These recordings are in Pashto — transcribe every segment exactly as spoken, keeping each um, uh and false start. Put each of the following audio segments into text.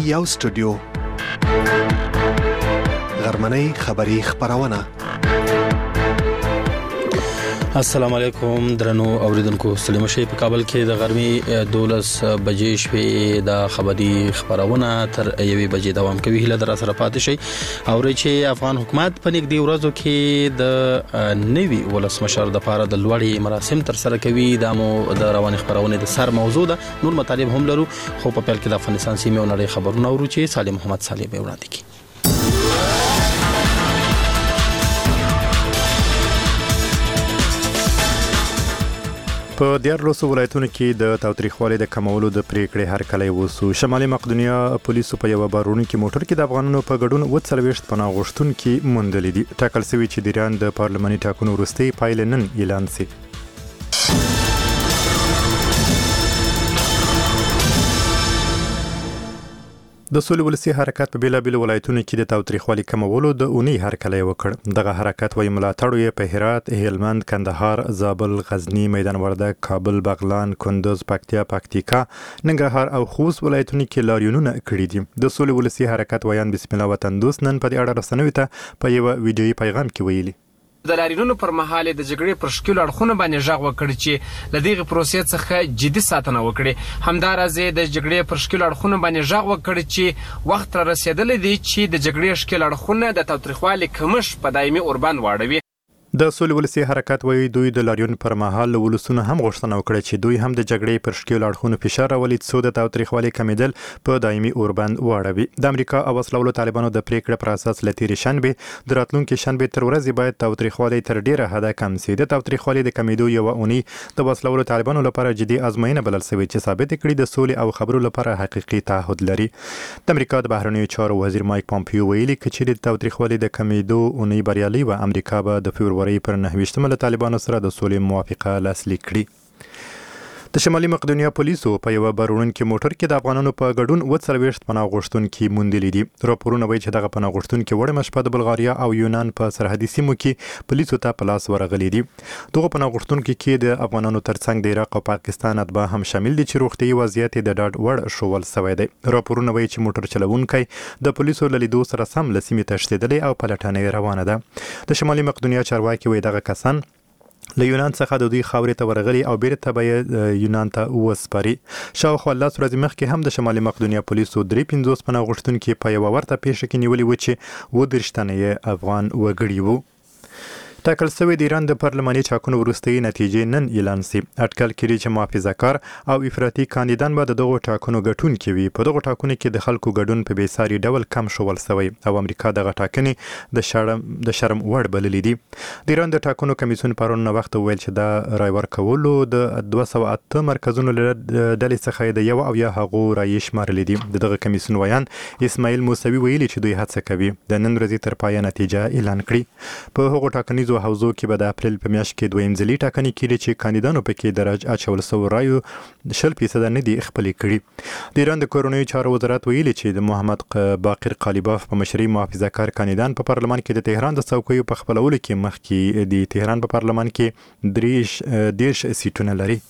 یو سټوډیو غرمنۍ خبری خبرونه. السلام علیکم درنو اوریدونکو، سلام شي. په کابل کې د غرمې دولس بجې شوې د خبري خبرونه تر یوې بجې دوام کوي. هله در سره پاتې شي او چې افغان حکومت په نږدې ورځو کې د نوي ولسمشر د لپاره د لوړې مراسم تر سره کوي. د مو د روان خبرونه د سر موضوع ده. نور مطالب هم لرو، خو په پیل کې د افغانستان سیمه او نړۍ خبرونه ورو چې سالم محمد صالح به وړاندې کړي. په دیارلسو ولایتونو کې د تاوتریخوالي د کمولو د پریکړې هرکلی وسو. شمالي مقدونیا پولیسو په یو بارونکي موټر کې د افغانانو په ګډون وڅلويشت پناه غوښتونکي موندلي دي. ټاکل شوی چې د ایران د پارلماني ټاکنو وروستۍ پایلې نن اعلان شي. د سولې ولسي حرکت په بیلابیل ولایتونو کې د تاوتریخوالي کمولو د اونۍ هرکلی وکړ. دغه حرکت وایي ملاتړ یې په هرات، هلمند، کندهار، زابل، غزنی، میدان وردګ، کابل، بغلان، کندوز، پکتیا، پکتیکا، ننګرهار او خوست ولایتونو کې لاریونونه کړي دي. د سولې ولسي حرکت وایان بسم الله وطن دوست نن په دې اړه رسنیو ته په یو ویډیويي پیغام کې ویلي د لاریونونو پر مهال د جګړې پر شکل اړخونه باندې ژغ وکړ چې لدغه پروسې څخه جدي ساتنه وکړي. همدارازه د جګړې پر شکل اړخونه باندې ژغ وکړ چې وخت را رسیدلی دی چې د جګړې شکل اړخونه د تاوتریخوالي کمش په دایمي اوربند واړوي. د سولې ولسي حرکت وایي دوی د لاریون پر مهال ولسونه هم غوښتنه وکړه چې دوی هم د جګړې پر شکل اړخونو فشار راولي څو د تاوتریخوالي کمیدل په دایمي اوربند واړوي. د امریکا او وسلوالو طالبانو د پریکړې پر اساس لتیری شنبه د راتلونکو شنبه تر ورځې باید تاوتریخوالي تر ډیره حده کم شي. د تاوتریخوالي د کمیدو یو اونۍ د وسلوالو طالبانو لپاره جدي ازموینه بلل شوې چې ثابت کړي د سولې او خبرو لپاره حقيقي تعهد لري. د امریکا د بهرنیو چارو وزیر مایک پامپیو ویلي چې د تاوتریخوالي د کمیدو اونۍ بریالي و. امریکا به د فبرवरी پر نهه له طالبانو سره د سولې موافقه لاسلیک کړي. د شمالي مقدونیا پولیسو په یو بارونکي موټر کې د افغانانو په ګډون وڅلويشت پناه غوښتونکي موندلي دي. راپورونه وایي چې دغه پناه غوښتونکي وړه مشپه د بلغاریا او یونان په سرحدي سیمو کې پولیسو ته په لاس ورغلي دي. دغه پناه غوښتونکي کې د افغانانو ترڅنګ د عراق او پاکستان اتباع هم شامل دي چې روغتيایي وضعیت د ډاډ وړ شوول شوی دی. راپورونه وایي چې موټر چلوونکی د پولیسو له لیدو سره سم له سیمې تښتېدلی او پلټنه روانه ده. د شمالي مقدونیا چارواکي وایي دغه کسان له یونان څخه د دوی خاورې ته ورغلي او بیرته به یونان ته وسپاري. شاوخوا لس ورځې مخکې هم د شمالي مقدونیا پولیسو درې پنځوس پناه غوښتونکي په یوه ورته پیښه کې نیولي و چې اووه دېرش تنه یې افغان وګړي وو. ټاکل شوی د ایران د پارلماني ټاکنو وروستۍ نتیجې نن اعلان شي. اټکل کړي چې محافظه‌کار او افراطي کاندیدان به د دغو ټاکنو ګټونکي وي. په دغو ټاکنو کې د خلکو ګډون په بېساري ډول کم شول شوی او امریکا دغه ټاکنې د شرم د شرم وړ بللې دي. د ایران د ټاکنو کمیسیون پرون وخت ویل چې دا رای ورکولو د دوه سوه اته مرکزونو له ډلې څخه د یو او یا هغو رای شمارلې دي. دغه کمیسیون ویان اسماعیل موسوي ویلي چې دوی هڅه کوي د نن ورځې تر پایه نتیجه اعلان کړي. په هغو ټاکنیزو حوزو کې به د اپریل په میاشت کې دویم ځلي ټاکنې کېږي چې کاندیدانو پکې درج اچول شوو رایو شل فیصد نه دي خپلې کړي. د ایران د کورنیو چارو وزارت ویلي چې د محمد باقر قالیباف په مشرۍ محافظه‌کار کاندیدان په پارلمان کې د تهران د څوکیو په خپلولو کې مخکې د تهران په پارلمان کې دریش دیرش سیټونه لري.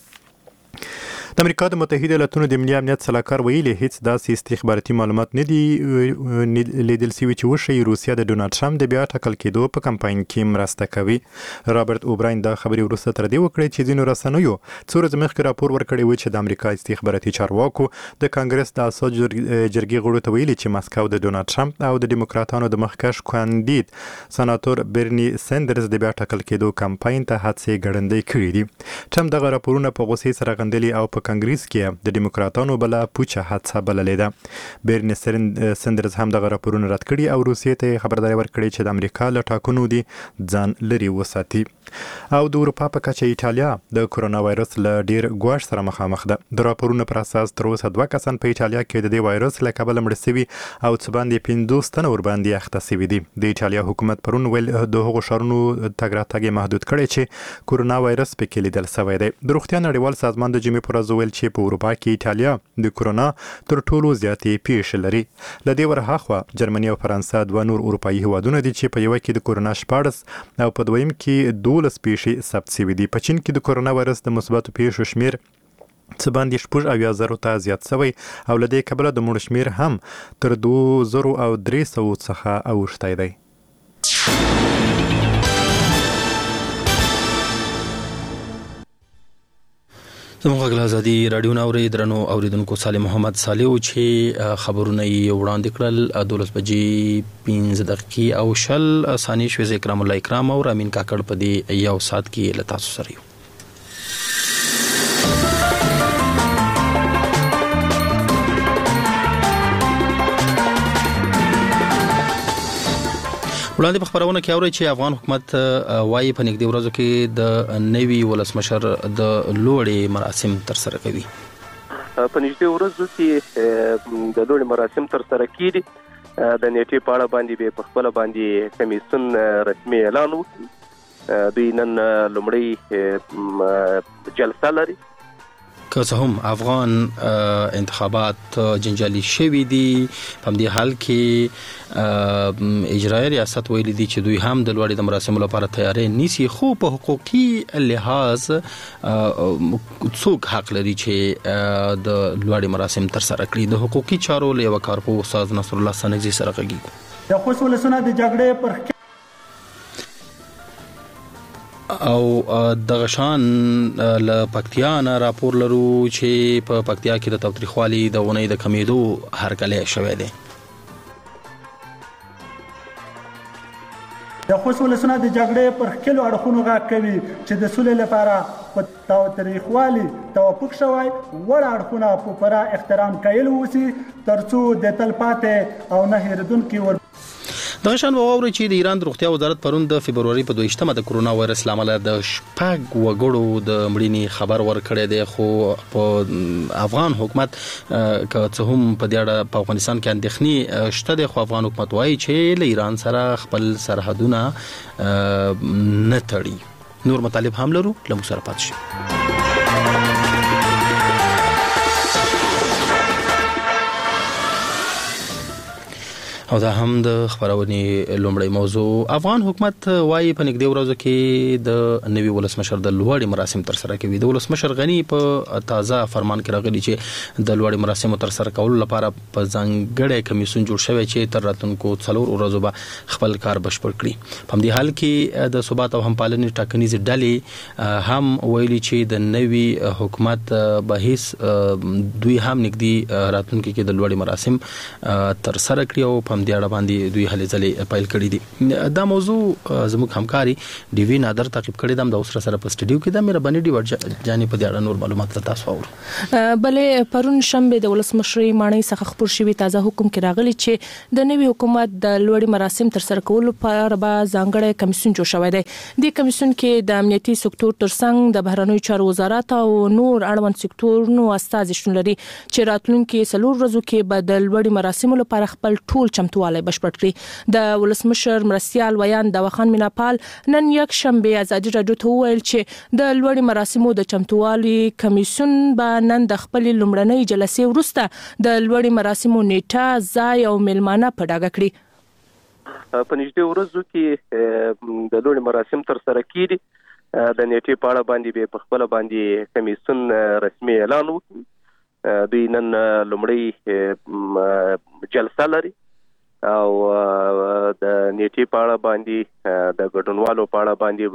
د امریکا د متحده ایالاتونو د ملي امنیت سلاکار ویلي هیڅ داسې استخباراتي معلومات نه دي لیدل شوي چې وښیي روسیا د ډونالډ ټرمپ د بیا ټاکل کېدو په کمپاین کې مرسته کوي. رابرټ اوبراین دا خبرې وروسته تر دې وکړې چې ځینو رسنیو څو ورځې مخکې راپور ورکړی و چې د امریکا استخباراتي چارواکو د کانګرس د اساسي جرګې غړو ته ویلي چې مسکو د ډونالډ ټرمپ او د دیموکراتانو د مخکښ کاندید سناتور برني سندرز د بیا ټاکل کېدو کمپاین ته هڅې ګړندۍ کړې دي. ټرمپ دغه راپورونه په غوسې سره غندلي او په کانګریس کې د دیموکراتانو بلا پوچه هڅه بللې ده. برني سندرز هم دغه راپورونه رد کړي او روسیې ته خبرداري ورکړي چې د امریکا له ټاکنو دي ځان لري وساتي. او د اروپا په کچه ایټالیا د کرونا وایرس له ډیر ګواښ سره مخامخ ده. د راپورونو پر اساس تر اوسه دوه کسان په ایټالیا کې د دې وایرس له کبله مړه شوي او څه باندې پنځوس تنه ورباندې اخته شوي دي. د ایټالیا حکومت پرون ویل د هغو ښارونو تګ راتګ محدود کړی چې کرونا وایرس پکې لیدل شوی دی. د روغتیا نړیوال سازمان د جمعې پر ورځ ویل چې په اروپا کې ایټالیا د کرونا تر ټولو زیاتې پیښې لري. له دې ورهاخوا جرمني او فرانسه دوه نور اروپایي هیوادونه دي چې په یوه کې د کرونا شپاړس او په دویم کې دولس پیښې ثبت شوي دي. په چین کې د کرونا وایرس د مثبتو پیښو شمیر څه باندې شپږ اویا زرو ته زیات شوی او له دې کبله د مړو شمېر هم تر دوه زرو او درې سوو څخه اوښتی دی. زموږ غږ ازادي رادیو ناوري درنو اوریدونکو صالح محمد صالح چې خبرونه یې وړاندې کړل دولس بجې پنځه دقیقې او شل ثانیې شوې. اکرام الله اکرام او امین کاکړ په دې یو ساعت کې له تاسو سره یو. وړاندې په خبرونه کې اوري چې افغان حکومت وايي په نږدې ورځو کې د نوي ولسمشر د لوړې مراسم تر سره کوي. په نږدې ورځو کې د لوړې مراسم تر سره کیږي. د نیټې په اړه باندې به په خپل باندې کمیسیون رسمي اعلان وکړي. دوی نن لومړی جلسه لري. که څه هم افغان انتخابات جنجالي شوي دي، په دې حال کې اجرایي ریاست ویلي دي چې دوی هم د لوړې د مراسمو لپاره تیاری نیسي، خو په حقوقي لحاظ څوک حق لري چې د لوړې مراسم تر سره کړي. د حقوقي چارو له یو کارپوه استاد نصر الله سنگزي سره غږیږو. د خوست ولسونه د جګړې پر او د غشان ل پکتیا نه راپور لرو چې په پکتیا کې د تاوتریخوالي د ونې د کمیدو هرکلی شوی دی. د خوست ولسونه د جګړې پر خپلو اړخونو غږ کوي چې د سولې لپاره په تاوتریخوالي توافق شوی وړ اړخونه په پوره احترام کول وسی ترڅو د تلپاتې او نه هېرېدونکي ور د غشان واوري چې د ایران د روغتیا وزارت پرون د فبرवरी په دویشتمه د کرونا وایرس لامل د شپږ وګړو د مړینې خبر ورکړی دی، خو په افغان حکومت که څه هم په دې اړه په افغانستان کې اندېښنې شته دی، خو افغان حکومت وایي چې له ایران سره خپل سرحدونه نه تړي. نور مطالب هم لرو، له موږ سره پاتې شئ. او دا هم د خبرونې لومړی موضوع. افغان حکومت وايي په نږدې ورځو کې د نوي ولسمشر د لوړې مراسم تر سره کوي. د ولسمشر غنی په تازه فرمان کې راغلی چې د لوړې مراسم تر سره کولو لپاره په ځانګړی کمیسیون جوړ شوی چې تر راتلونکو څلور ورځو به خپل کار بشپړ کړي. په دې حال کې د ثبات او همپالنې ټاکنیز ډلې هم ویلي چې د نوي حکومت به هیڅ دوی هم نږدې راتلونکو کې د لوړې مراسم تر سره کړي او د اړه باندې دوی هلې ځلې پایل کړی دي. دا موضوع زموږ همکاري ډي وی نادر تعقیب کړی د اوسره سره په سټډیو کې د مهرباني ډي ورجانې په دې اړه نور معلومات تاسو اورو. بلې پرون شنبه د ولسمشرۍ ماڼۍ څخه خبر شوی تازه حکم کې راغلی چې د نوي حکومت د لوړې مراسم تر سره کولو لپاره به ځانګړی کمیسیون جوړ شوی دی. د کمیسیون کې د امنیتي سکتور ترڅنګ د بهرنیو چارو وزارت او نور اړوند سکتورونو استازي شتون لري چې راتلونکي څلور ورځو کې به د لوړې مراسمو لپاره خپل ټول چمتووالی بشپړ کړي. د ولسمشر مرستیال ویان داوخان میناپال نن یک شنبه ازادي راډیو ته وویل چې د لوړې مراسمو د چمتووالي کمیسیون به نن د خپل لومړنۍ جلسې وروسته د لوړې مراسمو نیټه، ځای او میلمانه په ډاګه کړي. په نږدې ورځو کې د لوړې مراسم تر سره کیږي. د نیټې په اړه باندې به په خپل باندې کمیسیون رسمي اعلان وکړي. دوی نن لومړی جلسه لري او د نیټې په اړه باندې د ګډونوالو په اړه باندې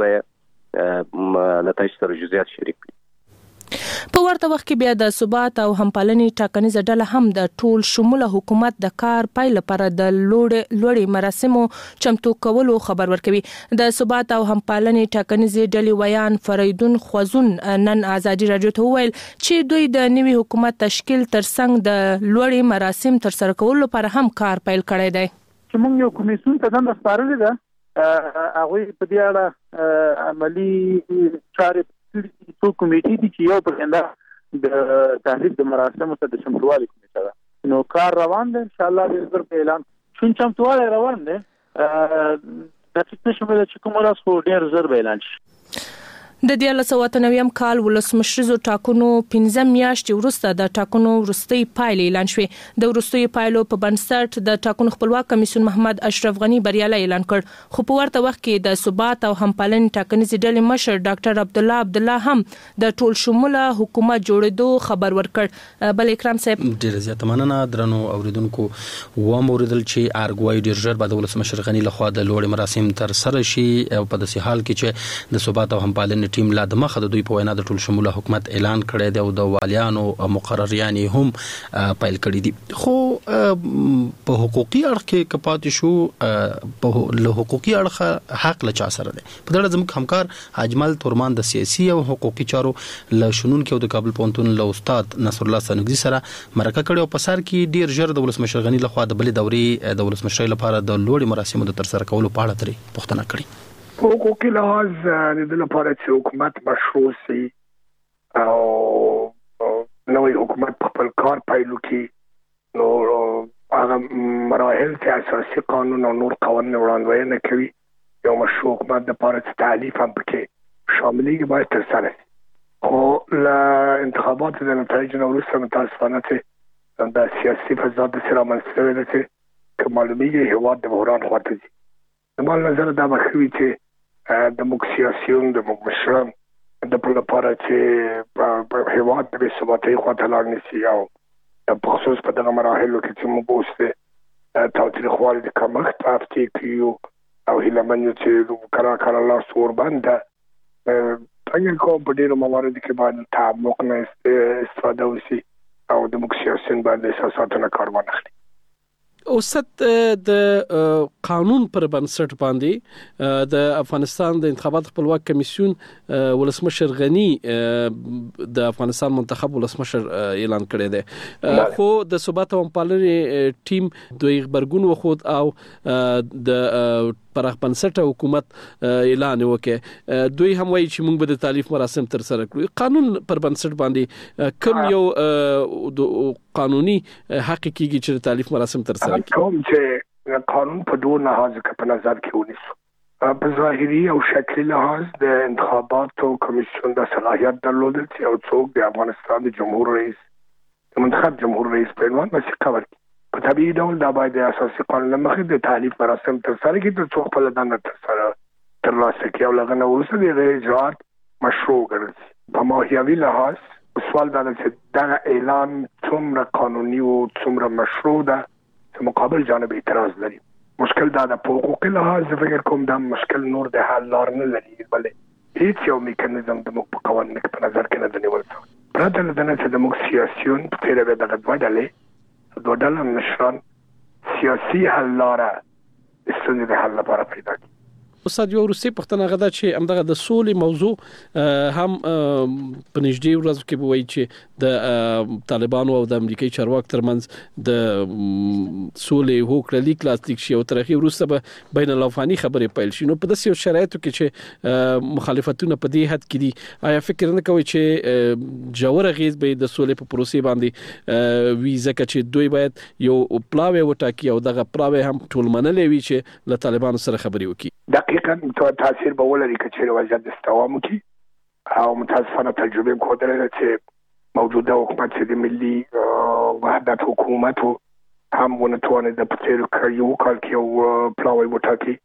به له تاسو سره جزئیات شریک کړي. په ورته وخت کې بیا د ثبات او همپالنې ټاکنیزه ډله هم د ټول شموله حکومت د کار پای لپاره د لوړې لوړې مراسمو چمتو کولو خبر ورکوي. د ثبات او همپالنې ټاکنیزه ډلې ویان فریدون خوازون نن ازادي راډیو ته وویل چې دوی د نوي حکومت تشکیل ترڅنګ د لوړې مراسم تر سره کولو لپاره هم کار پیل کړی دی. چې موږ یو کمیسیون ته دنده سپارلې ده، هغوی په دې اړه عملي چارې څو کمیټې دي چې یو پرېنده د تحریک د مراسمو ته د چمتووالي کمیټه ده. نو کار روان دی، انشاءالله ډېر ژر په اعلان شون چمتووالی روان دی. دقیق نشم ویلی چې کومه ورځ خو ډېر ژر به اعلان شي. د دیارلس سوه اته نوي کال ولسمشریزو ټاکنو پنځه میاشتې وروسته د ټاکنو وروستۍ پایلې اعلان شوې. د وروستیو پایلو په بنسټ د ټاکنو خپلواک کمیسیون محمد اشرف غنی بریالی اعلان کړ، خو په ورته وخت کې د ثبات او همپالنې ټاکنیزې ډلې مشر ډاکټر عبدالله عبدالله هم د ټول شموله حکومت جوړېدو خبر ورکړ. بل اکرام صاحب ډېر زیات مننه. درنو اوریدونکو و موریدل چې ارګوای ډېر ژر بعد ولسمشر غنی لخوا د لوړ مراسم تر سره شي او په داسې حال کې چې د ثبات او همپالنې ټیم لا د مخه د دوی په وینا د ټول شموله حکومت اعلان کړی دی او د والیانو مقرریان هم پیل کړی دي. خو په حقوقي اړخ کې کپاتې شو، په له حقوقي اړخ حق له چا سره دی. په دغه زموږ همکار اجمل تورمان د سیاسي او حقوقي چارو له شنونکو د کابل پوهنتون له استاد نصر الله سنگزي سره مرکه کړې او په سر کې ډیر ژر د ولسمشر غنی لخوا د بلې دورې د ولسمشر لپاره د لوړ مراسمو د تر سره کولو په اړه ترې پوښتنه کړې. حقوقي لحاظ د لپاره چې حکومت مشروع سي او نوې حکومت په خپل کار پیلو کې نو هغه مراحل چې اساسي قانون او نور قوانین وړاندوینه کوي، یو مشروع حکومت د لپاره چې تعلیف هم پکې شاملېږي باید تر سره شي. خو له انتخاباتو د نتایجو نه وروسته متاسفانه چې د سیاسي فضا داسې رامنځته شوې ده چې که معلومېږي هېواد د بحران خواته ځي. زما له نظره دا به ښه وي چې د موږ سیاسیون د موږ مشران د په لپاره چې هېواد د بې ثباتۍ خواته لاړ نه شي او په خصوص په دغه مراحلو کې چې موږ اوس د تاوتریخوالي د کمښت په هفتې کې یو او هیله من یو چې کرا کرا لاس وربند ده څنګه کوم په ډېرو مواردو کې باید تعمق نه استفاده وشي او د موږ سیاسیون باید د احساساتو نه کار وانخلي. اوسط د قانون پر بنسټ باندې د افغانستان د انتخابات خپلواک کمیسیون ولسمشر غنی د افغانستان منتخب ولسمشر اعلان کړی دی، خو د ثبات او همپالنې ټیم دوی خبرګون وخود او د پراخ بنسټه حکومت اعلان وکړ. دوی هم وایي چې موږ به د تعلیف مراسم تر سره کړو. قانون پر بنسټ باندې کوم یو قانوني حق کیږي چې د تعلیف مراسم تر سره کړي؟ کوم چې قانون په دوه لحاظ کې په نظر کې ونیسو. په ظاهري او شکلي لحاظ د انتخاباتو کمیسیون د صلاحیت درلودل چې او څوک د افغانستان د جمهور رئیس د منتخب جمهور رئیس په عنوان باندې کار کوي. په طبیعي ډول دا باید د اساسي قانون مخې د تعلیف مراسم تر سره کړي تر څو خپل دنده تر سره ترلاسه کړي او لغه نه وروسته د اجراات مشروع ګرځي. په ماهیوي لحاظ سوال دا چې دا اعلان څومره قانوني او څومره مشروع ده چې مقابل جانب اعتراض لري. مشکل دا د حقوقي لحاظ فکر کوم دا مشکل نور د حل لار نه لري، بلې هیڅ یو میکانیزم د موږ په قوانینو کې په نظر کې نه دی نیول شوی. پرته له دې نه چې د موږ سیاسیون په تیره به دغه دوه ډلې دوه ډله مشران سیاسي حل لاره ستونزې د حل لپاره پیدا کړي. استاد یو روسي پښتنه غدا چې همدغه د سولې موضوع هم په نږدې ورځو کې وایي چې د طالبانو او د امریکایي چارواکو ترمنځ د سولې هوکړه لیک لاسلیک شي او تر هغه وروسته به بین الافغاني خبرې پیل شي. نو په داسې شرایطو کې چې مخالفتونه په دې حد کې دي، آیا فکر نه کوي چې جوړ غیز به د سولې په پروسې باندې وی ځکه چې دوی باید یو پلاوی وټاکي او دغه پلاوی هم ټول منلې وي چې له طالبانو سره خبرې وکړي؟ دقیقاً تاثیر به ولري که چیرې وضعیت استوام وکړي او متاسفانه تجربه مو ښودلې ده چې موجوده حکومت چې د ملي وحدت حکومت هم ونه توانید د په تېرو کال یو کال کې یو پلاوی وټاکي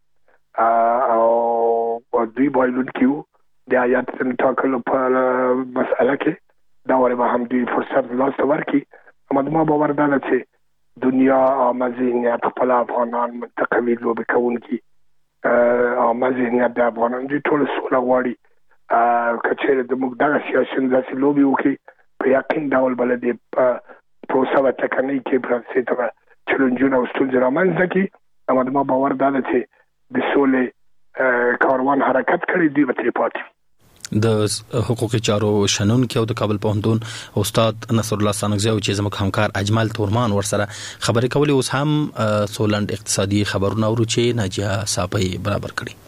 او دوی بایلونکي وو د هیات د ټاکلو په مسأله کې دا وارې به هم دوی فرصت لاسته ورکړي. اما زما باور دا ده چې دنیا عامه ذهنیت خپل افغانان منتقمي لوبې کوونکي عامه ذهنیت د افغانان دوی ټول سوله غواړي. که چیرې د موږ دغه سیاسیون داسې لوبې وکړي په یقین ډول به له دې پروسه به ټکنۍ کې فرانسې ته چلنجونه او ستونزې رامنځته کړي. اما زما باور دا ده چې د سولې کاروان حرکت کړی دوی به ترې پاتې وي. د حقوقي چارو شنونکي او د کابل پوهنتون استاد نصر الله سانګزي او چې زموږ همکار اجمل تورمان ورسره خبرې کولې. اوس هم سولند اقتصادي خبرونه ورو چې ناجیه صاحب برابر کړي.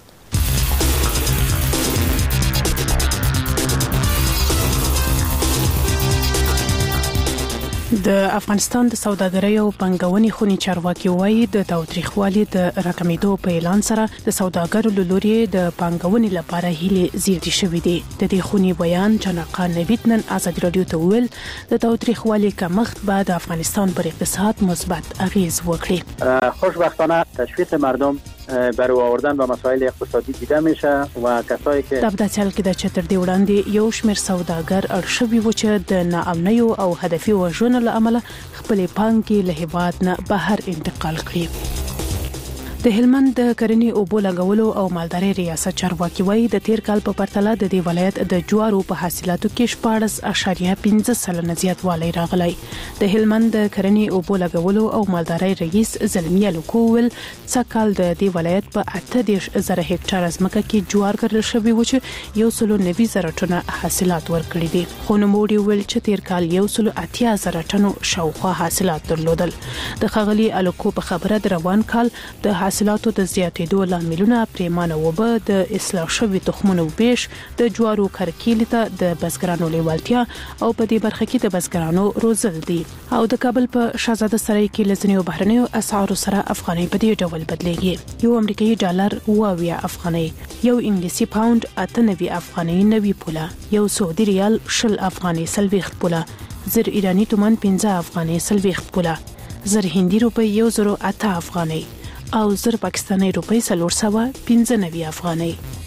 د افغانستان د سوداګرۍ او پنګونې خونی چارواکي وایي د تاوتریخوالي د راکمېدو په اعلان سره د سوداګرو له لوري د پنګونې لپاره هیله زیاتې شوې دي. د دې خونی بیان جنقا نوید نن آزاد رادیو ته ویل د تاوتریخوالي کمښت بعد د افغانستان پر اقتصاد مثبت اغیز وکړي. خوشبختانه تشویق مردم برای آوردن به مسائل اقتصادی دیده میشه و کسایی که د بداتل کې د چتر دی وړاندې یو شمېر سوداګر اړشوي و چې د ناامنیو او هدفي وژنو له امله خپل پانګې له هیواد نه بهر انتقال کړي. د هلمند د کرنې اوبو لګولو او مالدارۍ ریاست چارواکي وایي د تیر کال په پرتله د دې ولایت د جوارو په حاصلاتو کې شپاړس اعشاریه پنځه سلنه زیاتوالی راغلی. د هلمند د کرنې اوبو لګولو او مالدارۍ رئیس زلمی الکوول څکل د دې ولایت په اته دېرش زره هکټار ځمکه کې جوار کرل شوی و چې یو سلو نوي زره ټنه حاصلات ورکړي دي. خو نوموړي ویل چې تیر کال یو سلو اتیا زره ټنو شاوخوا حاصلات درلودل. د ښاغلي الکو په خبره د روان کال د حاصلاتو د زیاتېدو لاملونه پریمانه وبه د اصلاح شوي تخمونو ویش د جوارو کرکیل ته د بزګرانو لیوالتیا او په دې برخه کې د بزګرانو روزل دي. او د کابل په شاهزاده سرای کې لزنیو بهرنیو اسعارو سره افغاني په دې ډول بدلېږي. یو امریکایي ډالر اووه افغاني، یو انګلیسي پاوند اته نوي افغاني نوي پوله، یو سعودي ریال شل افغاني سلويخت پوله، زر ایرانی تومان پنځه افغاني سلويخت پوله، زر هندي روپی یو زرو اته افغاني او زر پاکستاني روپی سلور سوا پنځه نوي افغاني.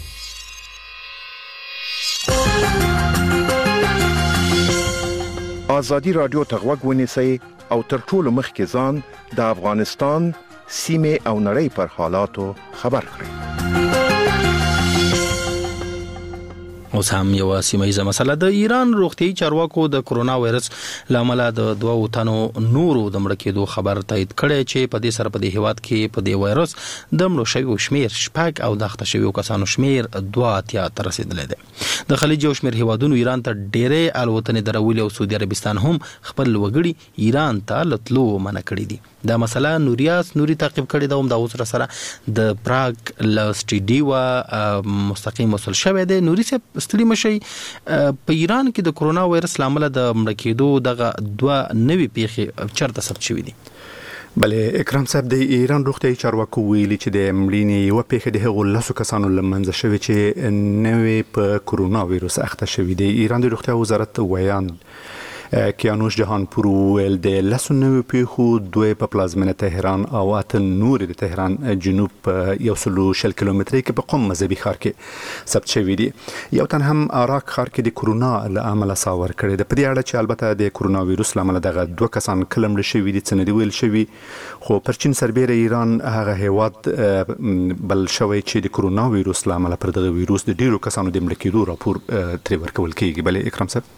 آزادی رادیو ته غوږ ونیسئ او تر ټولو مخکې ځان د افغانستان سیمې او نړۍ پر حالاتو خبر کړئ. اوس هم یو سیمایي مسله د ایران روغتيایي چارواکو د کرونا وایرس لامل د دوه تنو نورو د مړ کېدو خبر تایید کړي چې په دې سره په دې هیواد کې په دې وایرس د مړو شویو شمیر شپږ او د اخته شویو کسانو شمیر دوه اتیا تر رسیدلی دی. د خلیج او شمیر هیوادونو ایران ته ډېرې الوتنې درولې او سعودي عربستان هم خپل وګړي ایران ته لتلو منع کړي دي. دا مسله نوریاس نوري تعقیب کړي دا هم د اوس سره د پراګ لسټډیوا مستقیم وصل شوی دی. نوري څه ستړي مشي په ایران کې د کرونا وایرس لامل د مړ کېدو دغه دوه نوي پیښې چرته ثبت شوې دي. بله اکرام صاحب د ایران روغتیایي چارواکو ویلي چې د مړینې یو پیښه د هغو لسو کسانو لمنځه شوی چې نوې په کرونا وایرس اخته شوی دی. ایران د روغتیا وزارت ویان کیانوش جهانپور ویل د لسو نوې پیښو دوی په پلازمینه تهران او اته نور د تهران جنوب په یو سلو شل کیلومتري کې په قم مذهبي ښار کې ثبت شوی دی. یو تن هم عراق ښار کې د کرونا له امله ساور کړی دی. په دې اړه چې البته د کرونا وایرس له امله دغه دوه کسان کلم له شوی دي څه نه دی ویل شوی، خو پر چین سربېره ایران هغه هیواد بل شوی چې د کرونا وایرس له امله پر دغه وایرس د ډیرو کسانو د مړ کېدو راپور ترې ورکول کیږي. بله اکرام صاحب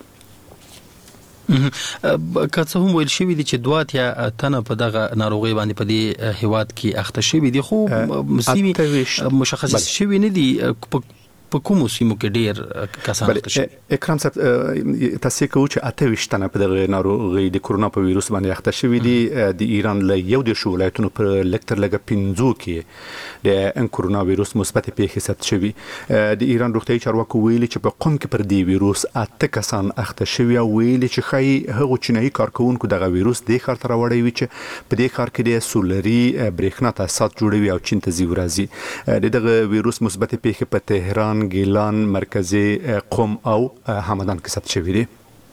که څه هم ویل شوی دي چې دوه اتیا تنه په دغه ناروغي باندې په دې هیواد کې اخته شوی دي، خو سیمې مشخص شوی نه دي په کومو سیمو کې ډیر کسان اخته شوي. اکرام صاحب تاسو کوو چې اته ویشت تنه په دغه ناروغي د کرونا په وایرس باندې اخته شوي دي. د ایران له یو دېرش ولایتونو پر لکتر لګه پنځو کې د کرونا وایرس مثبت پیښې ثبت شوي. د ایران روغتیایي چارواکو ویلي چې په قم کې پر دې وایرس اته کسان اخته شوي او ویلي چې ښایي هغو چینایي کارکوونکو دغه وایرس دې ښار ته راوړی وي چې په دې ښار کې د سولري برېښنا تاسیسات جوړوي او چین ته ځي ورځي. د دغه وایرس مثبت پیښې په تهران، ګیلان، مرکزي قم او همدان کې ثبت شوی دی.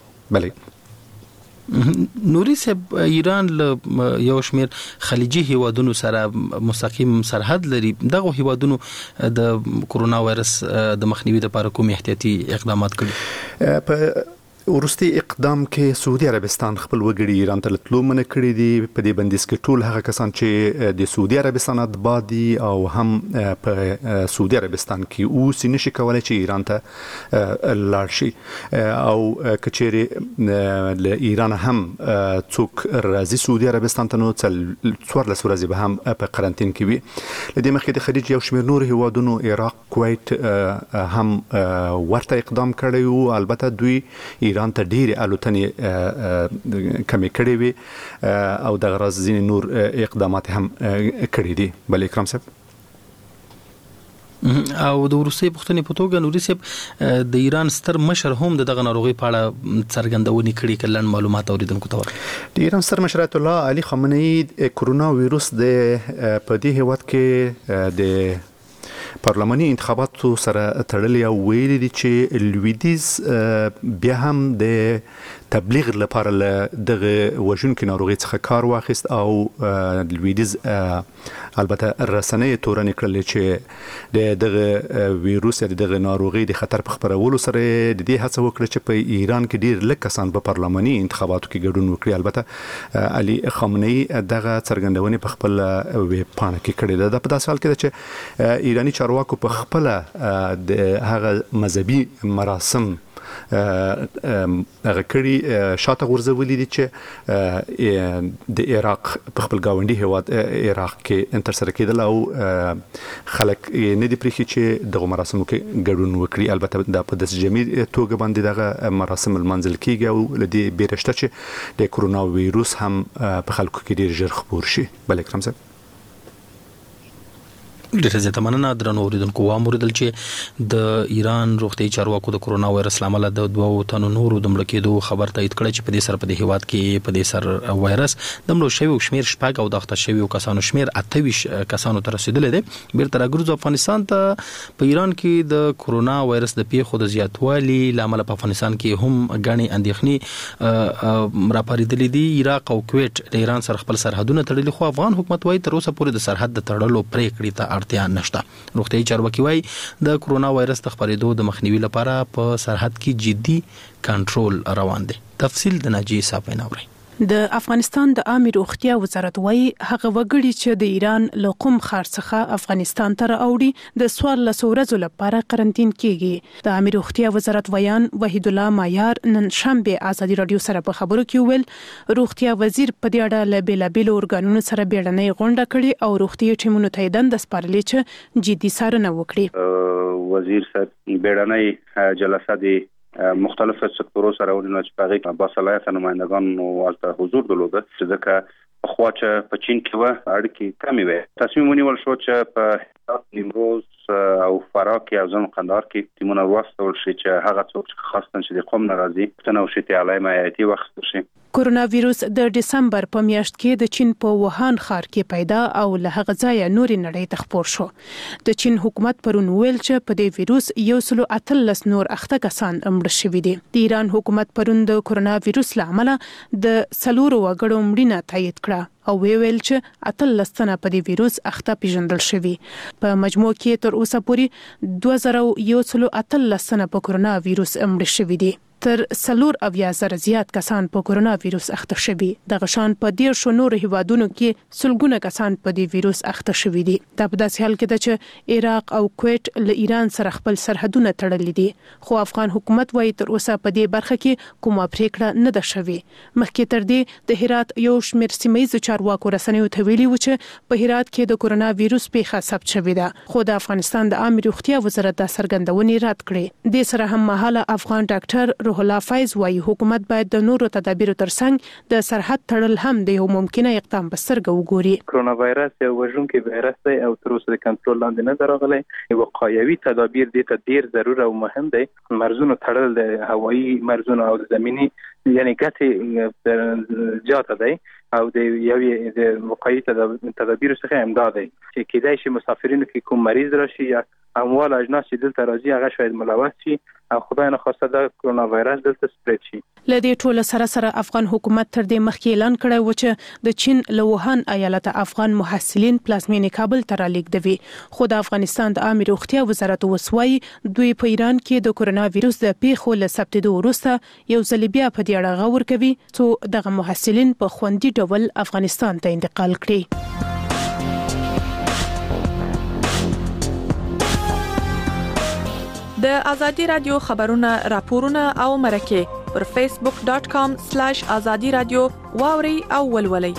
بله نوري صاحب ایران له یو شمیر خلیجي هیوادونو سره مستقیم سرحد لري. دغه هیوادونو د کرونا وایرس د مخنیوي لپاره کوم احتیاطي اقدامات کړي؟ په ورستي اقدام کې سعودي عربستان خپل وګړي ایران ته تلو منع کړي دي. په دې بندیز کې ټول هغه کسان چې د سعودي عربستان اتباع دي او هم په سعودي عربستان کې اوسې نشي کولای چې ایران ته لاړ شي، او کچېرې له ایران هم څوک راځي سعودي عربستان ته نو څوارلس ورځې به هم په قرنطین کې وي. له دې مخکې د خلیج یو شمېر نور هیوادونو عراق، کویت هم ورته اقدام کړی وو. البته دوی ایران ته ډېرې الوتنې کمې کړې وي او دغه راز ځینې نور اقدامات هم کړي دي. بله اکرام صاحب او د روسي پښتنې په توګه نوري سیب د ایران ستر مشر هم دغه ناروغي په اړه څرګندونې کړي کلن معلومات اوریدونکو ته ورکړي. د ایران ستر مشر آیت الله علي خامنه‌ای کرونا وایروس د په دې هیواد کې د پارلماني انتخاباتو سره تړلې او ویلي دي چې لویدیز بیا هم د تبلیغ لپاره دغه وژونکو ناروغي څخه کار واخیست او لویدیز البته رسنۍ تورن کړل چې د دغه وایروس یا دغه ناروغي د خطر په خبرولو سره د دې هڅه وکړه چې په ایران کې ډیر لږ کسان په پارلماني انتخاباتو کې ګډون وکړي. البته علي خامنه‌ای دغه څرګندونې په خپل ویب پاڼه کې کړې ده. په داسې حال کې چې ایرانی چارواکو په خپل د هغه مذهبي مراسم هغه کړي شاته غورځولې دي چې د عراق په خپل گاونډي هیواد عراق کې تر سره کېدل او خلک نه دي پرې چې دغه مراسمو کې ګډون وکړي. البته د په داس جمعي توګه باندې دغه مراسم المنزل کېږي او لدی بیرشته چې د کرونا وایروس هم په خلکو کې ډیر ژر خپور شي. بل اکرام صاحب ډیره زیاته مننه. درنو اوریدونکو واموریدل چې د ایران روغتي چارواکو د کرونا وایرس لامل د دوه تنو نورو د مړ کېدو خبر تایید کړ چې په دې سره په دې هیواد کې په دې سر وایرس د مړو شویو شمیر شپږ او د اخته شویو کسانو شمیر اته ویشت کسانو ته رسیدلی دی. بیرته راګرځو افغانستان ته. په ایران کې د کرونا وایرس د پیښو د زیاتوالي لامل په افغانستان کې هم غني اندېښنې راپاریدلې دي. عراق او کویت د ایران سره خپل سرحدونه تړلي خو افغان حکومت وايي تر اوسه پورې د سرحد د تړلو پریکړې ته اړتیا نشته. روغتي چارواکي وايي د کرونا وایرس د خپرېدو د مخنیوي لپاره په سرحد کې جدي کنټرول روان دی. تفصیل د ناجی صاحب ناوړي. د افغانستان د عامه روغتیا وزارت وايي هغه وګړي چې د ایران له قم ښار څخه افغانستان ته راوړي د سوال لسورزو لپاره قرنټین کیږي. د عامه روغتیا وزارت ویان وحید الله مایار نن شنبه ازادي رادیو سره په خبرو کې ویل روغتیا وزیر په دې اړه له بیلابیل اورګانونو سره بیړنۍ غونډه کړې او روغتي ټیمونو ته دند سپارلې چې جدي څارنه وکړي. وزیر صاحب بیړنۍ جلسه دی مختلف سکتورو سره ورنه چې هغه با صلاحیت نمائندگان او البته حضور درلوده چې ځکه خو چې په چین کې و اړیکې کمې وې. تصمیم ونیول شو چې په نیمروز او فراه کې او ځن قندهار کې ټیمونه واستول شي چې هغه څوک چې خاصتن چې د قوم ناراضي تنو شي ته علامه ایتي وخت شي. کرونا وایروس د دسمبر په میاشت کې د چین په ووهان ښار کې پیدا او له هغه ځایه نورې نړۍ ته خپور شو. د چین حکومت پرون ویل چې په دې وایروس یو سل اتلس نور اخته کسان مړ شوي دي. د ایران حکومت پرون د کرونا وایروس له امله د څلورو وګړو مړینه تایید کړه او ویل چې اتلس تنه په دې وایروس اخته پیژندل شوي. په مجموع کې تر اوسه پورې دوه زره یو سل اتلس تنه په کرونا وایروس مړ شوي دي. تر څلور اویا زره زیات کسان په کرونا وایروس اخته شوي. د غشان په ډیر شو نور هیوادونو کې سلګونه کسان په دې وایروس اخته شوي دي. دا په داسې حال کې ده چې عراق او کویت له ایران سره خپل سرحدونه تړلي دي خو افغان حکومت وايي تر اوسه په دې برخه کې کومه پریکړه نه ده شوې. مخکې تر دې د هرات یو شمېر سیمایي چارواکو رسنیو ته ویلي و چې په هرات کې د کرونا وایروس پیښه ثبت شوې ده خو د افغانستان د عامه روغتیا وزارت د سرګندونې رد کړې. د سره هم مهاله افغان ډاکټر روح الله فایز وايي حکومت باید د نورو تدابیرو ترڅنګ د سرحد تړل هم د یو ممکنه اقدام په سترګه وګوري. کرونا وایرس یو وژونکی وایرس دی او تر اوسه د کنټرول لاندې نه راغلی. وقایوي تدابیر دې ته ډیر ضروري او مهم دی. مرزونه تړل د هوایي مرزونه او زمینی یعنی ګټه زیاته دی او د یوې د وقایي تدابیر څخه امداد دی چې کېدای شي مسافرینو کې کوم مریض راشي یا اموال اجناس چې دلته راځي هغه شاید ملوث شي او خدای نه خواسته د کرونا وایرس دلته سپریډ شي. لدې ټوله سره سره افغان حکومت تر دې مخکې اعلان کړی و چې د چین له ووهان ایالت افغان محصلین پلازمینې کابل ته رالیږدوي خو د افغانستان د عامه روغتیا وزارت وسوي دوی په ایران کې د کرونا وایروس د پیښو له ثبتېدو وروسته یو ځل بیا په دې اړه غور کوي چې دغه محصلین په خوندي ډول افغانستان ته انتقال کړي. د ازادي رادیو خبرونه راپورونه او مرکه پر فیسبوک ډاٹ کام سلیش ازادي رادیو واوري او ولولي.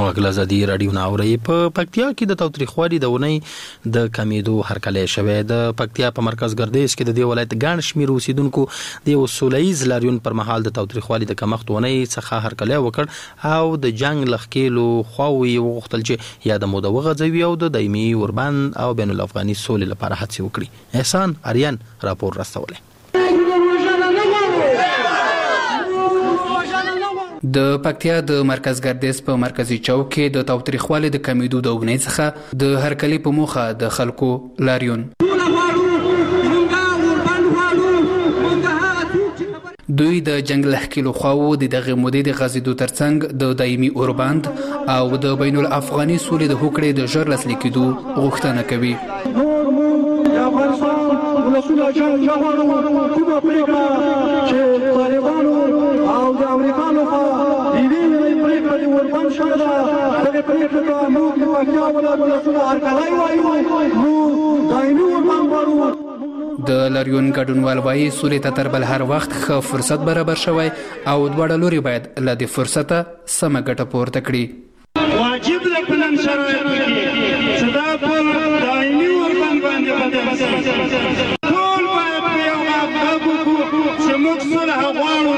موږ ازادي رادیو ناوړي په پکتیا کې د تاوتریخوالي د ونی د کمیدو هرکلی شوه. د پکتیا په مرکز ګردیز کې د دې ولایت ګڼ شمېر اوسیدونکو د وسولایز لاریون پر مهال د تاوتریخوالي د کمښت ونی څخه هرکلی وکړ او د جنگ لخکېلو خواوي وغوښتل چې یا د موده وغځوي او د دایمي اوربند او بین الافغاني سولې لپاره هڅې وکړي. احسان اریان راپور راستولی. د پکتیا د مرکز ګردیز په مرکزی چوک کې د تاوتریخوالي د کمیدو د وګنۍ څخه د هرکلی په موخه د خلکو لاریون. دوی د جنگ لهکلو خواو د دغه مودې د غزیدو ترڅنګ د دایمي اوربند او د بین الافغاني سولې د هوکړې د ژر لاسلیک کېدو غوښتنه کوي. او د امریکانو په دې پریکړه د وربند شوه دغه پریکړه ته موږ د پکتیا ولایت ولسونه هرکلی وایو. موږ دایمي وربند غواړو. د لاریون ګډونوال وایي سولې ته تر بل هر وخت ښه فرصت برابر شوی او دواړه لوري باید له دې فرصته سمه ګټه پورته کړي. واجب ده په نن شرایطو کې چې دا په دایمي وربند باندې بدل شي. ټول باید په یو غږ وکړو چې موږ صلح غواړو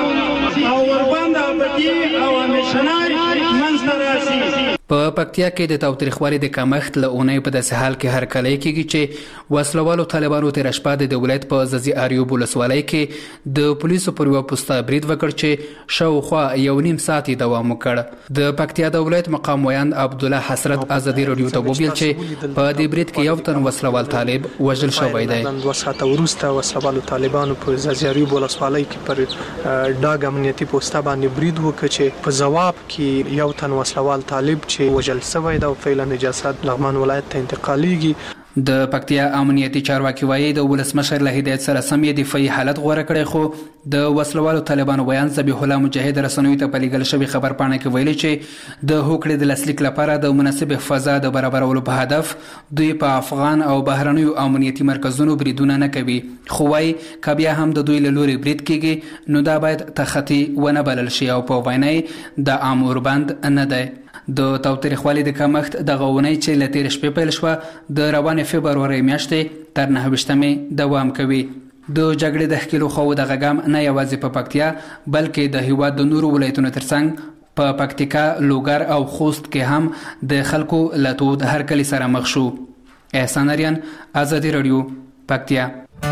او وربند ابدي او همیشنی منځته راشي. په پکتیا کې د تاوتریخوالي د کمښت له اونۍ په داسې حال کې هرکلی کېږي چې وسلوالو طالبانو تېره شپه د ولایت په ځاځي اریوب ولسوالۍ کې د پولیسو پر یوه پوسته برید وکړ چې شاوخوا یو نیم ساعت یې دوام وکړ. د پکتیا د ولایت مقام ویاند عبدالله حسرت ازادي راډیو ته وویل چې په دې برید کې یو تن وسلوال طالب وژل شوی دی. دوه ساعته وروسته وسلوالو طالبانو په ځاځي اریوب ولسوالۍ کې پر ډاګ امنیتي پوسته باندې برید وکړ چې په ځواب کې یو تن وسلوال طالب چې وژل شوی دی او فعلا جسد لغمان ولایت ته انتقالیږي. د پکتیا امنیتي چارواکي وایي د ولسمشر له هدایت سره سم یې دفاعي حالت غوره کړی خو د وسلوالو طالبانو بیان ذبیح الله مجاهد رسنیو ته په لیږل شوې خبرپاڼه کې ویلي چې د هوکړې د لاسلیک لپاره د مناسبې فضا د برابرولو په هدف دوی په افغان او بهرنیو امنیتي مرکزونو بریدونه نه کوي. خو وایي که بیا هم د دوی له لوري برید کېږي نو دا باید تخطي ونه بلل شي او په وینا یې د عام اوربند نه دی. د تاوتریخوالي د کمښت دغه اونۍ چې له تېرې شپې پیل شوه د روانې فبرورۍ میاشتې تر نهه ویشتمې دوام کوي. د جګړې د ښکېلو خواو دغه ګام نه یوازې په پکتیا بلکې د هیواد د نورو ولایتونو ترڅنګ په پکتیکا، لوګر او خوست کې هم د خلکو له تود هرکلي سره مخ شو. احسان اریان، ازادي راډیو، پکتیا.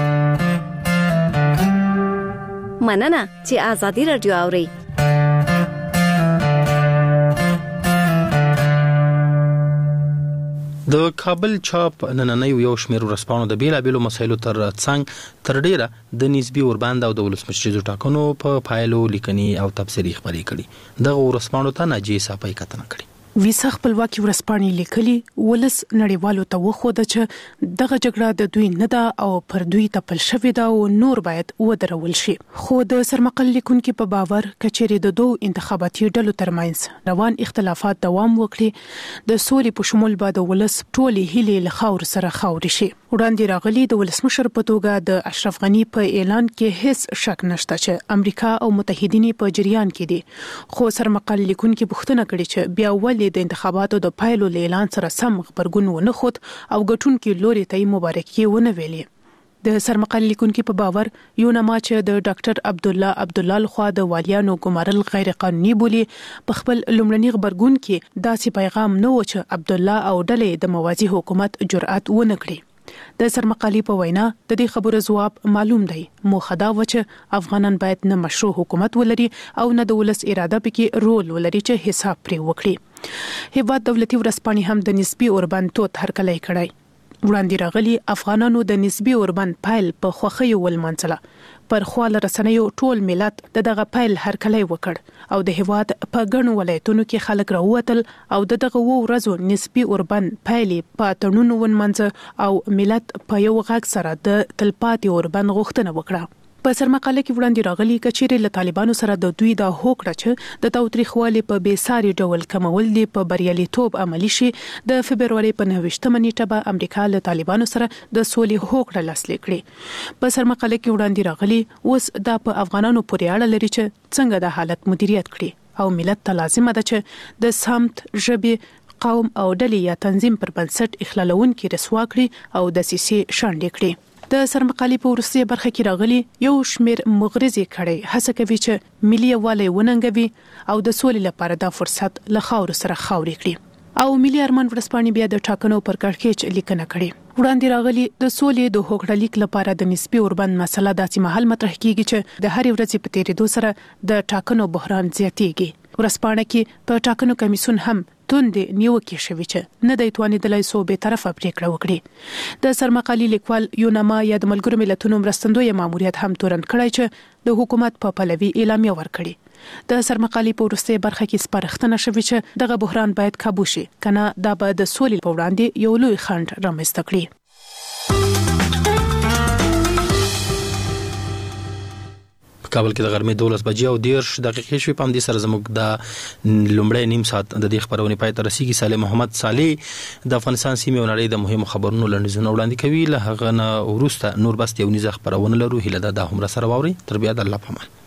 مننه چې ازادي راډیو اورئ. د کابل چاپ نننۍ یو شمېر ورځپاڼو د بیلابېلو مسایلو تر څنګ تر ډیره د نسبي اوربند او د ولسمشریزو ټاکنو په پایلو لیکني او تبصرې خپرې کړي. دغه ورځپاڼو ته ناجیه صافی کتنه کړې. ویسا خپلواکي ورځپاڼې لیکلي ولس نړیوالو ته وښوده چې دغه جګړه د دوی نه ده او پر دوی تپل شوې ده او نور باید ودرول شي. خو د سرمقل لیکونکو په باور کچېرې د دوه انتخاباتي ډلو ترمنځ روان اختلافات دوام وکړي د سولې په شمول به د ولس ټولې هیلې له خاور سره خاورې شي. وړاندې راغلي د ولسمشر په توګه د اشرف غنی په اعلان کې هیڅ شک نشته چې امریکا او متحدین په جریان کې دي. خو سرمقل لیکونکو پوښتنه کړې چې بیا ولې د انتخاباتو د پایلو اعلان سره سم خبرګون ونه خود او ګټونکو لوري ته مبارکي ونه ویلي. د سرمقل لیکونکو په باور یو نما چې د ډاکټر عبد الله عبد الله لخوا د والیانو ګمارل غیر قانوني بولی په خپل لومړني خبرګون کې داسې پیغام نه و چې عبد الله او ډلې د موازی حکومت جرأت ونه کړي. د سرمقالي په وینا د دې خبرو جواب معلوم دی. موخه دا و چې افغانان باید نه مشروع حکومت ولري او نه د ولس اراده پکې رول ولري چې حساب پرې وکړي. هیواد دولتي ورځپاڼې هم د نسبي اوربند توت هرکلی کړی. وړاندې راغلي افغانانو د نسبي اوربند پایل په خوخي ولمنځله. پر خواله رسنیو ټول ملت د دغه پایل هرکلی وکړ او د هیواد په ګڼو ولایتونو کې خلک راووتل او د دغه وو ورځو نسبي اوربند پایلې په تړونونو ونمنځه او ملت په یو غږ سره د تلپاتې اوربند غوښتنه وکړه. په سرمقاله کې وړاندې راغلي کچېرې له طالبانو سره د دوی د هوکړه چې د تاوتریخوالي په بیساري ډول کمول دي په بریالیتوب عملی شي. د فبرवरी په نهه ویشتمه نیټه به امریکا له طالبانو سره د سولې هوکړه لاسلیک کړي. په سرمقاله کې وړاندې راغلي اوس دا په افغانانو پورې اړه لري چې څنګه د حالت مدیریت کړي. او ملت ته لازمه ده چې د سمت ژبې قوم او ډلې یا تنظیم پر بنسټ اخلالونکي رسوا کړي او د سیسي شاندې کړي. د سرمقالي په ورسته برخه کې راغلي یو شمیر مغرضي کړي هڅه کوي چې ملي یووالی وننګوي او د سولې لپاره دا فرصت له خاور سره خاوري کړي او ملي ارمان ورسپانې بیا د ټاکنو پر کړکېچ لیکنه کړي. وړاندې راغلي د سولې د هوکړلیک لپاره د نسبي اوربند مسله داسې مهال مطرح کیږي چې د هرې ورځې په تیریدو سره د ټاکنو بحران زیاتېږي. ورسپانه کې په ټاکنو کمیسون هم توندې نیوکې شوې چې نه د توانیدلای سو به طرفه پریکړه وکړي. د سرمقالي لیکوال یوناما یا د ملګرو ملتونو مرستندوی ماموریت هم تورن کړی چې د حکومت په پلوي اعلامیه ورکړي. د سرمقالي په ورسته برخه کې سپارښتنه شوې چې دغه بحران باید کابو شي کنه دا به د سولې په وړاندې یو لوی خنډ رامنځته کړي. کابل کې د غرمې دولس بجې او دیرش دقیقې شوې. په همدې سره زموږ د لومړی نیم ساعت د دې خبرونې پای ته رسیږي. صالح محمد صالح د افغانستان سیمې او نړۍ د مهمو خبرونو لنډیزونه وړاندې کوي. له هغه نه وروسته نور بس یو نيزه خبرونه لرو. هیله ده د هم سره واوري. تر بیا د الله په امان.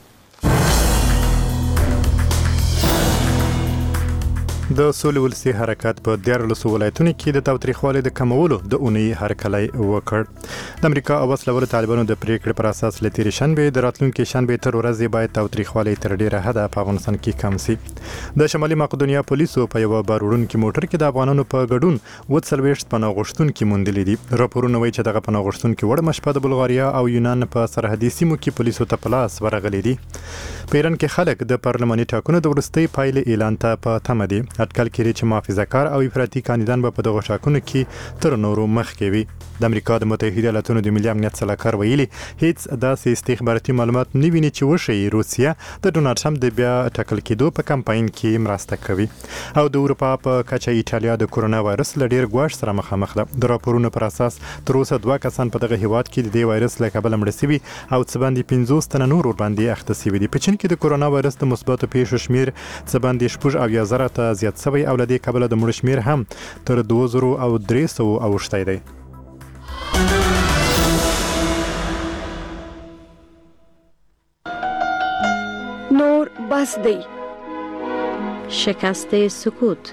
د سولې ولسي حرکت په دیارلسو ولایتونو کې د تاوتریخوالي د کمولو د اونۍ هرکلی وکړ. د امریکا او وسلوالو طالبانو د پریکړې پر اساس لتیری شنبه د راتلونکي شنبه تر ورځې باید تاوتریخوالي تر ډیره حده په افغانستان کې کم شي. د شمالي مقدونیا پولیسو په یو باروړونکو موټر کې د افغانانو په ګډون وڅلويشت پناه غوښتونکو موندلې دي. راپورونه وایي چې دغه پناه غوښتونکو وړ مشپه د بلغاریا او یونان په سرحدي سیمو کې پولیسو ته پلاس ورغلي دي. په ایران کې خلک د پارلماني ټاکنو د ورستۍ پایلې اعلان ته په تمه دي. اټکل کړي چې محافظه‌کار او افراطي کاندیدان به په دغه ټاکنو کې تر نورو مخکې وي. د امریکا د متحده ایالاتونو د ملي امنیت سلاکار ویلي هیڅ داسې استخباراتي معلومات نه ویني چې وشي روسیا د ډونالد ټرمپ د بیا ټاکل کېدو په کمپاین کې مرسته کوي. او د اروپا په کچه ایټالیا د کورونا وایرس له ډیر ګواښ سره مخامخ ده. د راپورونو پر اساس تر اوسه دوه کسان په دغه هیواد کې د دې وایرس له کبله مړ شوي او څه باندې پنځوس تنه نور باندې اخته شوي دي. په چین کې د کورونا وایرس د مثبتو پیښو شمیر څه باندې شپږ او یا زره ته زیات شوی او له دې کبله د مړو شمیر هم تر دوه زره او درې سوه اوښتی دی. نور بس دی شکست سکوت.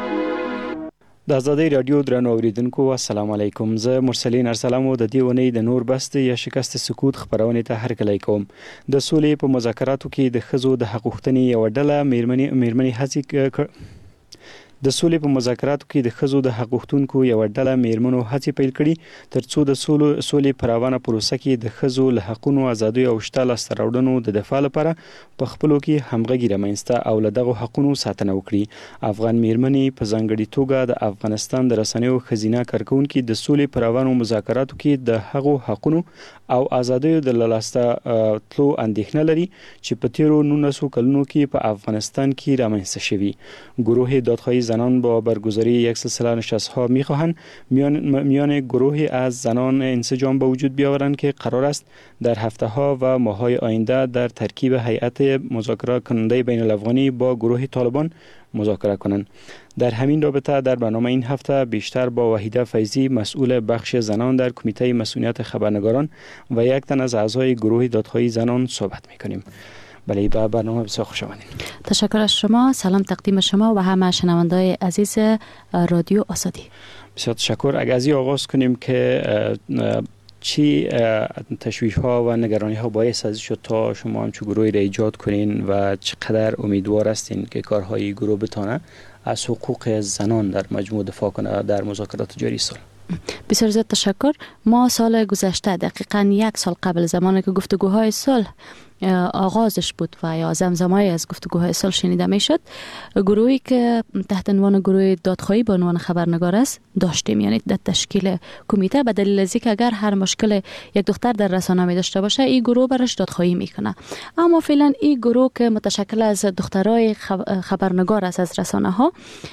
د آزادۍ رادیو درنو اوریدونکو السلام علیکم. زه مرسلین ارسلام او د دې ونې د نور بس یا شکست سکوت خبرونه ته هرکلی کوم. د سولې په مذاکراتو کې د خزو د حق غوښتنې یو ډله میرمنې میرمنې هڅې د سولې په مذاکراتو کې د خزو د حق غوښتونکو یو ډله میرمنو هڅې پیل کړي ترڅو د سولو سولې پروانه پروسه کې د خزو له حقونو ازادي او شته لاسته راوړنو د دفاع لپاره په خپلو کې همغږي رامنځته او له دغه حقونو ساتنه وکړي. افغان میرمنې په ځانګړي توګه د افغانستان د رسنیو خزینه کارکونکو د سولې پروانو مذاکراتو کې د حقو حقونو او ازادیو د لاسته تلو اندېښنه لري چې په تیرو نولسو کلونو کې په افغانستان کې رامنځته شوی. گروه دادخواهی زنان با برگزاری یک سلسله نشست‌ها می‌خواهند میان میان گروهی از زنان انسجام به وجود بیاورند که قرار است در هفته‌ها و ماه‌های آینده در ترکیب هیئت مذاکره کننده بین الافغانی با گروه طالبان مذاکره کنند. در همین رابطه در برنامه این هفته بیشتر با وحیده فیضی مسئول بخش زنان در کمیته مسئولیت خبرنگاران و یک تن از اعضای گروه دادخواهی زنان صحبت می‌کنیم. بله با برنامه بسیار خوش آمدید. تشکر از شما. سلام تقدیم شما و همه شنونده‌های عزیز رادیو آزادی. بسیار تشکر. اگر از این آغاز کنیم که چی تشویش ها و نگرانی ها باعث از شد تا شما همچون گروهی را ایجاد کنین و چقدر امیدوار هستین که کارهای گروه بتانه از حقوق زنان در مجموع دفاع کنه در مذاکرات جاری سال؟ بسیار زیاد تشکر. ما سال گذشته دقیقاً یک سال قبل زمانی که گفتگوهای صلح آغازش بود و یا زمزمه‌ای از گفتگوهای صلح شنیده میشد، گروهی که تحت عنوان گروه دادخواهی به عنوان خبرنگار است داشتیم، یعنی در تشکیل کمیته به دلیل از اینکه اگر هر مشکل یک دختر در رسانه می داشته باشه این گروه برش دادخواهی میکنه. اما فعلا این گروه که متشکل از دخترای خبرنگار است از رسانه ها،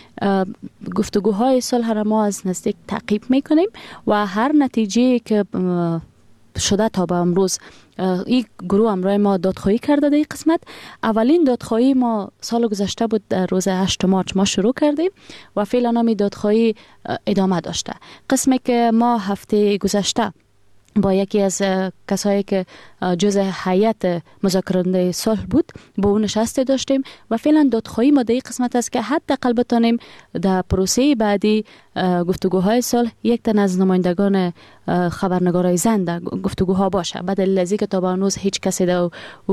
گفتگوهای صلح را ما از نزدیک تعقیب میکنیم و هر نتیجه که شده تا به امروز این گروه امروز ما دادخواهی کرده در این قسمت. اولین دادخواهی ما سال گذشته بود، در روز هشتم مارس ما شروع کردیم و فعلا هم دادخواهی ادامه داشته. قسمی که ما هفته گذشته با یکی از کسایی که جزء هیئت مذاکره‌کننده صلح بود با اون نشست داشتیم و فعلا دادخواهی ما در این قسمت است که حداقل بتونیم در پروسه بعدی گفتگوهای صلح یک تن از نمایندگان خبرنگارای زن در گفتگوها باشه، بدل از اینکه تا به هنوز هیچ کسی در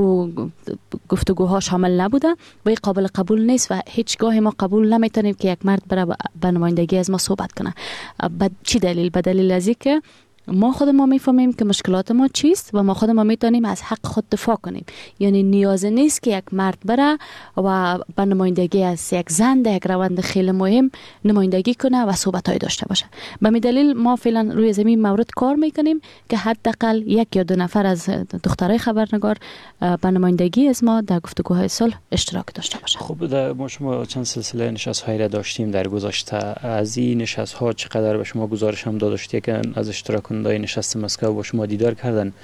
گفتگوها شامل نبوده و این قابل قبول نیست و هیچگاه ما قبول نمیتونیم که یک مرد بره به نمایندگی از ما صحبت کنه. به چی دلیل؟ به دلیل از اینکه ما خود ما میفهمیم که مشکلات ما چیست و ما خود ما میتونیم از حق خود دفاع کنیم. یعنی نیاز نیست که یک مرد بره و به نمایندگی از یک زن در یک روند خیلی مهم نمایندگی کنه و صحبت‌های داشته باشه. به می دلیل ما فعلا روی زمین مورد کار میکنیم که حداقل یک یا دو نفر از دخترای خبرنگار به نمایندگی از ما در گفتگوهای صلح اشتراک داشته باشه. خب در ما شما چند سلسله نشست‌هایی را داشتیم در گذشته. از این نشست‌ها چقدر به شما گزارش هم داداشتی که از اشتراک کننده نشست مسکو با شما دیدار کردن؟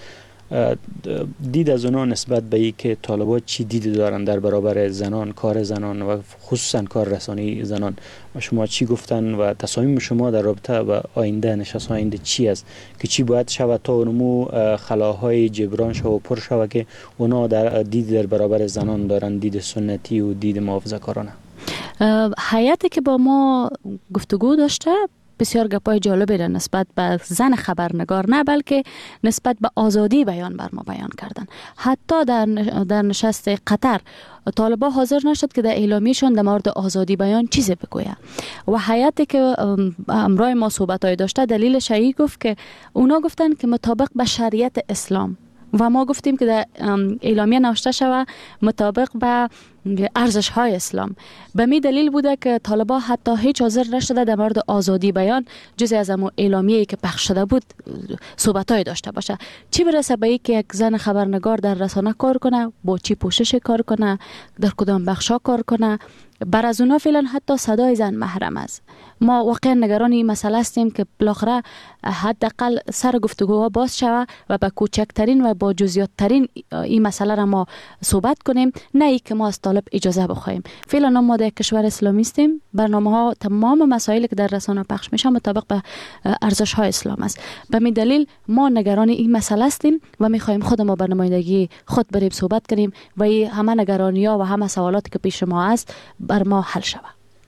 دید از اونا نسبت به این که طالبان چی دید دارن در برابر زنان، کار زنان و خصوصا کار رسانی زنان و شما چی گفتن و تصامیم شما در رابطه و آینده نشست آینده چی است که چی باید شود تا اونمو خلاهای جبران شود و پر شود که اونا در دید در برابر زنان دارن، دید سنتی و دید محافظه‌کارانه؟ هیئتی که با ما گفتگو داشته بسیار گپای جالبی را نسبت به زن خبرنگار نه بلکه نسبت به آزادی بیان بر ما بیان کردن. حتی در در نشست قطر طالبان حاضر نشد که در اعلامیه‌شان در مورد آزادی بیان چیزی بگوید و هیئتی که امرای ما صحبت‌های داشته دلیلش ای گفت که اونا گفتن که مطابق به شریعت اسلام و ما گفتیم که در اعلامیه نوشته شود مطابق به ارزش های اسلام. به می دلیل بوده که طالبان حتی هیچ حاضر نشده در مورد آزادی بیان جز از امو اعلامیه‌ای که پخش شده بود صحبت‌های داشته باشه. چی برسه به این که یک زن خبرنگار در رسانه کار کنه، با چی پوشش کار کنه، در کدام بخشا کار کنه. بر از اونا فعلا حتی صدای زن محرم است. ما واقعا نگران این مسئله هستیم که بالاخره حداقل سر گفتگوها باز شود و با کوچکترین و با جزئیات ترین این مسئله را ما صحبت کنیم، نه ای که ما از طالب اجازه بخوایم. فعلا ما در کشور اسلامی هستیم، برنامه ها تمام مسائلی که در رسانه پخش میشه مطابق به ارزش های اسلام است. به می دلیل ما نگران این مسئله هستیم و میخوایم خود ما بر نمایندگی خود بریم صحبت کنیم و این همه نگرانی ها و همه سوالاتی که پیش ما است بر ما حل شود.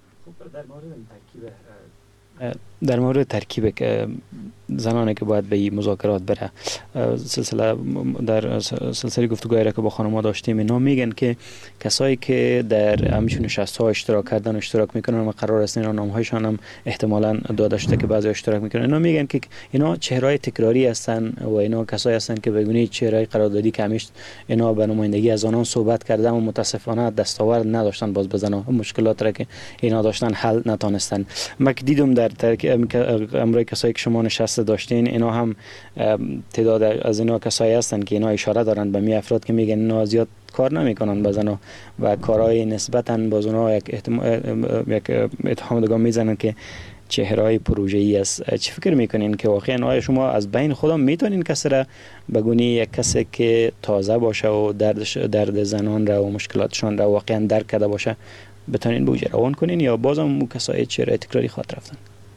در مورد ترکیب که زنانی که باید به این مذاکرات بره، سلسله در سلسله گفتگوهایی را که با خانم‌ها داشتیم اینا میگن که کسایی که در همین نشست‌ها اشتراک کردن اشتراک میکنن و قرار است اینا نام‌هایشان هم احتمالاً داده شده که بعضی اشتراک میکنن، اینا میگن که اینا چهره‌های تکراری هستن و اینا کسایی هستن که به گونه چهره‌های قراردادی که همیشه اینا به نمایندگی از آنان صحبت کردن و متاسفانه دستاورد نداشتن باز بزنن مشکلات را که اینا داشتن حل نتونستن. ما دیدم در امروز کسایی که شما نشسته داشتین اینا هم تعداد از اینا کسایی هستن که اینا اشاره دارن به می افراد که میگن اینا زیاد کار نمیکنن بزنو و کارهای نسبتاً باز اونا یک یک اتهام دیگه میزنن که چهره‌های پروژه‌ای است. چی فکر میکنین که واقعا آیا شما از بین خودم میتونین کسی را به گونه یک کسی که تازه باشه و دردش درد زنان را و مشکلاتشان را واقعا درک کرده باشه بتونین بوجه روان کنین یا بازم کسای چهره تکراری خاطر رفتن؟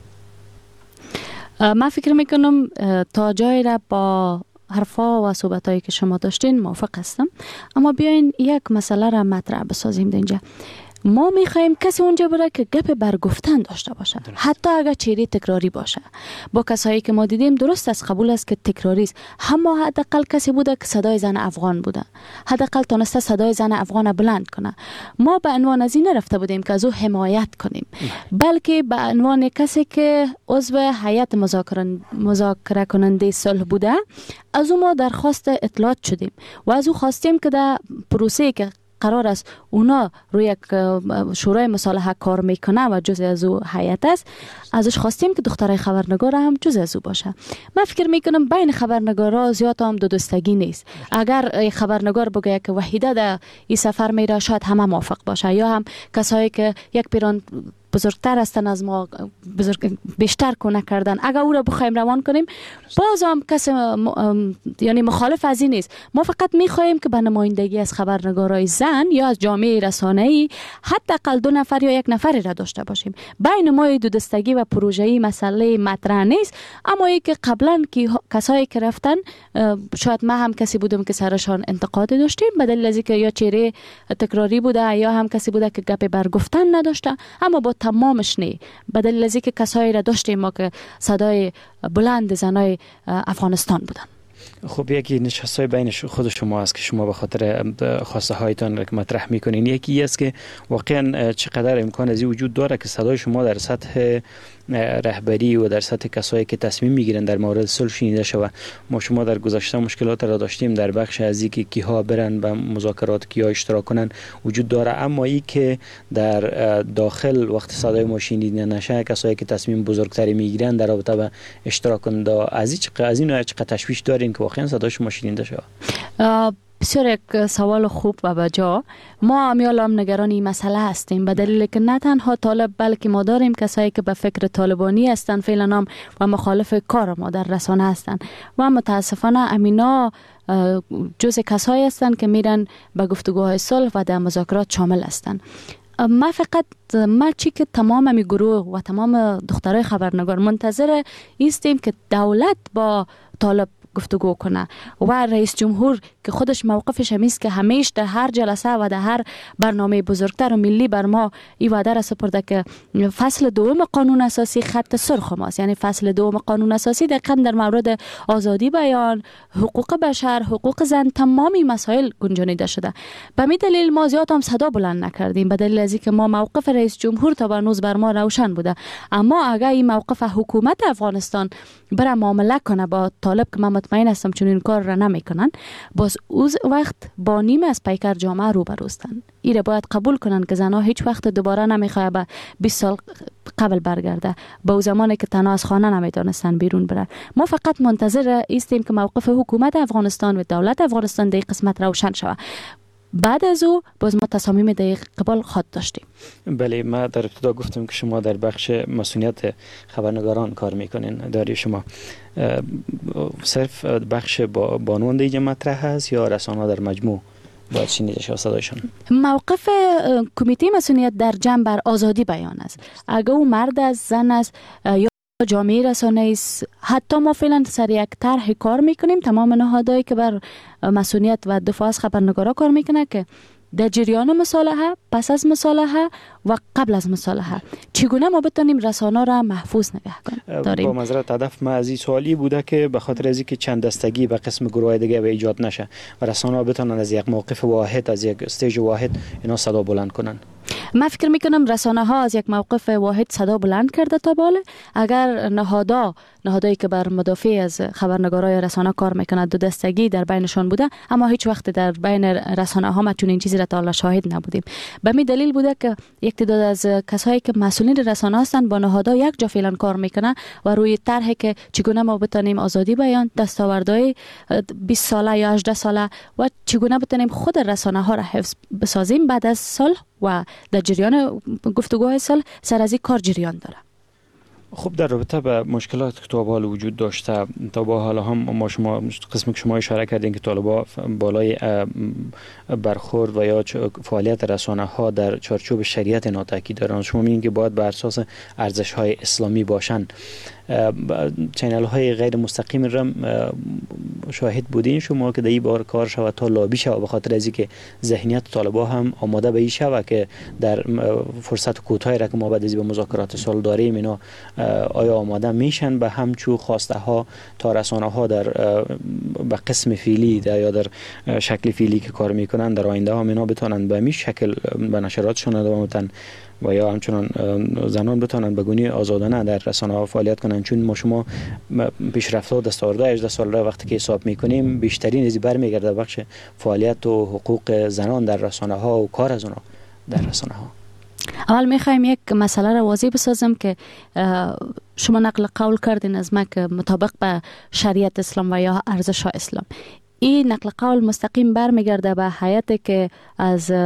من فکر میکنم تا جای را با حرفا و صحبتایی که شما داشتین موافق هستم، اما بیاین یک مسئله را مطرح بسازیم اینجا. ما میخوایم کسی اونجا بره که گپ برگفتن داشته باشه، حتی اگر چهره تکراری باشه. با کسایی که ما دیدیم درست از قبول است که تکراری است، اما حداقل کسی بوده که صدای زن افغان بوده، حداقل تونسته صدای زن افغان بلند کنه. ما به عنوان از این رفته بودیم که از او حمایت کنیم، بلکه به عنوان کسی که عضو هیئت مذاکره کننده صلح بوده از او ما درخواست اطلاعات شدیم و از او خواستیم که در پروسه که قرار است اونا روی یک شورای مصالحه کار میکنه و جزء از او هیئت است، ازش خواستیم که دخترای خبرنگار هم جزء از او باشه. من فکر میکنم بین خبرنگارا زیاد هم دو دستگی نیست. اگر خبرنگار بگه که وحیده در این سفر میره شاید همه موافق باشه، یا هم کسایی که یک پیران بزرگتر هستن از ما، بزرگ بیشتر کمک کردن، اگر او را بخوایم روان کنیم باز هم کسی م... یعنی مخالف از این نیست. ما فقط میخواهیم که به نمایندگی از خبرنگارای زن یا از جامعه رسانه‌ای حداقل دو نفر یا یک نفری را داشته باشیم. بین ما دو دستگی و پروژه‌ای مسئله مطرح نیست، اما ای که قبلا که کسایی که رفتن شاید ما هم کسی بودم که سرشان انتقاد داشتیم به دلیل از اینکه یا چهره تکراری بوده یا هم کسی بوده که گپ برگفتن نداشته، اما با تمامش نه، به دلیل از اینکه کسایی را داشتیم ما که صدای بلند زنای افغانستان بودن. خب یکی نشستای بین خود شما است که شما به خاطر خواسته هایتان را مطرح میکنین. یکی است که واقعا چقدر امکان از این وجود داره که صدای شما در سطح رهبری و در سطح کسایی که تصمیم میگیرن در مورد صلح شنیده شود. ما شما در گذشته مشکلات را داشتیم در بخش از اینکه کیها برن به مذاکرات، کیها اشتراک کنن وجود داره، اما ای که در داخل وقت صدای ما شنیده نشه کسایی که تصمیم بزرگتری میگیرن در رابطه با اشتراک کنند از این چقدر از این چقدر تشویش دارین که واقعا صدای شما شنیده شود؟ بسیار یک سوال خوب و بجا. ما امیالام نگران این مسئله هستیم به دلیل که نه تنها طالب بلکه ما داریم کسایی که به فکر طالبانی هستند فعلا هم و مخالف کار ما در رسانه هستند و متاسفانه امینا جز کسایی هستند که میرن به گفتگوهای صلح و در مذاکرات شامل هستند. ما فقط ما چی که تمام می گروه و تمام دخترای خبرنگار منتظر ایستیم که دولت با طالب گفتگو کنه و رئیس جمهور که خودش موقفش همیست که همیشه در هر جلسه و در هر برنامه بزرگتر و ملی بر ما این وعده را سپرده که فصل دوم قانون اساسی خط سرخ ماست، یعنی فصل دوم قانون اساسی دقیقاً در مورد آزادی بیان، حقوق بشر، حقوق زن، تمامی مسائل گنجانیده شده. به می دلیل ما زیاد هم صدا بلند نکردیم به دلیل از اینکه ما موقف رئیس جمهور تا هنوز بر ما روشن بوده، اما اگر این موقف حکومت افغانستان بر معامله کنه با طالب که من مطمئن هستم چون این کار را نمیکنن، باز اوز وقت با نیمه از پیکر جامعه رو بروستن. ایره باید قبول کنن که زنها هیچ وقت دوباره نمیخواه به بیست سال قبل برگرده، با او زمانی که تنها از خانه نمیتونستن بیرون برن. ما فقط منتظر ایستیم که موقف حکومت افغانستان و دولت افغانستان در قسمت روشن شود. بعد از او باز ما تصامیم در قبال خود داشتیم. بله، ما در ابتدا گفتم که شما در بخش مسئولیت خبرنگاران کار میکنین. داری شما صرف بخش بانوان دیگه مطرح هست یا رسانه در مجموع باید شنیده شود صدایشان؟ موقف کمیته مسئولیت در جمع بر آزادی بیان است. اگر او مرد است، زن است یا جامعه رسانه است، حتی ما فعلا سر یک طرح کار میکنیم تمام نهادهایی که بر مسئولیت و دفاع از خبرنگارا کار میکنه که در جریان مصالحه، پس از مصالحه و قبل از مصالحه چگونه ما بتونیم رسانه را محفوظ نگه کنیم. داریم با معذرت هدف ما از این سوالی بوده که به خاطر از اینکه چند دستگی به قسم گروه دیگه به ایجاد نشه و رسانه بتونن از یک موقف واحد، از یک استیج واحد اینا صدا بلند کنن. من فکر میکنم رسانه ها از یک موقف واحد صدا بلند کرده تا بالا. اگر نهادا نهادایی که بر مدافع از خبرنگارای رسانه کار میکنند دو دستگی در بینشان بوده، اما هیچ وقت در بین رسانه ها ما چون این چیزی را تا حالا شاهد نبودیم. به می دلیل بوده که یک تعداد از کسایی که مسئولین رسانه هستند با نهادها یک جا فعلا کار میکنه و روی طرحی که چگونه ما بتونیم آزادی بیان، دستاوردهای بیست ساله یا هجده ساله و چگونه بتونیم خود رسانه ها را حفظ بسازیم بعد از صلح و در جریان گفتگوهای صلح سر از این کار جریان داره. خب در رابطه به مشکلات که تا به حال وجود داشته، تا به حال هم ما شما قسمی که شما اشاره کردین که طالبا بالای برخورد و یا فعالیت رسانه ها در چارچوب شریعت ناتاکی دارن. شما میگین که باید بر اساس ارزش های اسلامی باشن. چینل های غیر مستقیم را شاهد بودین شما که در این بار کار شود تا لابی شود به خاطر از اینکه ذهنیت طالبا هم آماده به این شود که در فرصت کوتاهی را که ما بعد از به مذاکرات صلح داریم اینا آیا آماده میشن به همچو خواسته ها تا رسانه ها در به قسم فعلی یا در شکل فعلی که کار میکنن در آینده هم اینا بتونن به همین شکل به نشراتشون ادامه بدن و یا همچنان زنان بتونن به گونه آزادانه در رسانه ها فعالیت کنن. چون ما شما پیشرفت و دستاوردهای هجده ساله وقتی که حساب میکنیم بیشترین از برمیگرده بخش فعالیت و حقوق زنان در رسانه ها و کار از اونها در رسانه ها. اول میخوایم یک مسئله را واضح بسازم که شما نقل قول کردین از ما که مطابق به شریعت اسلام و یا ارزش اسلام. این نقل قول مستقیم برمیگرده به هیئتی که از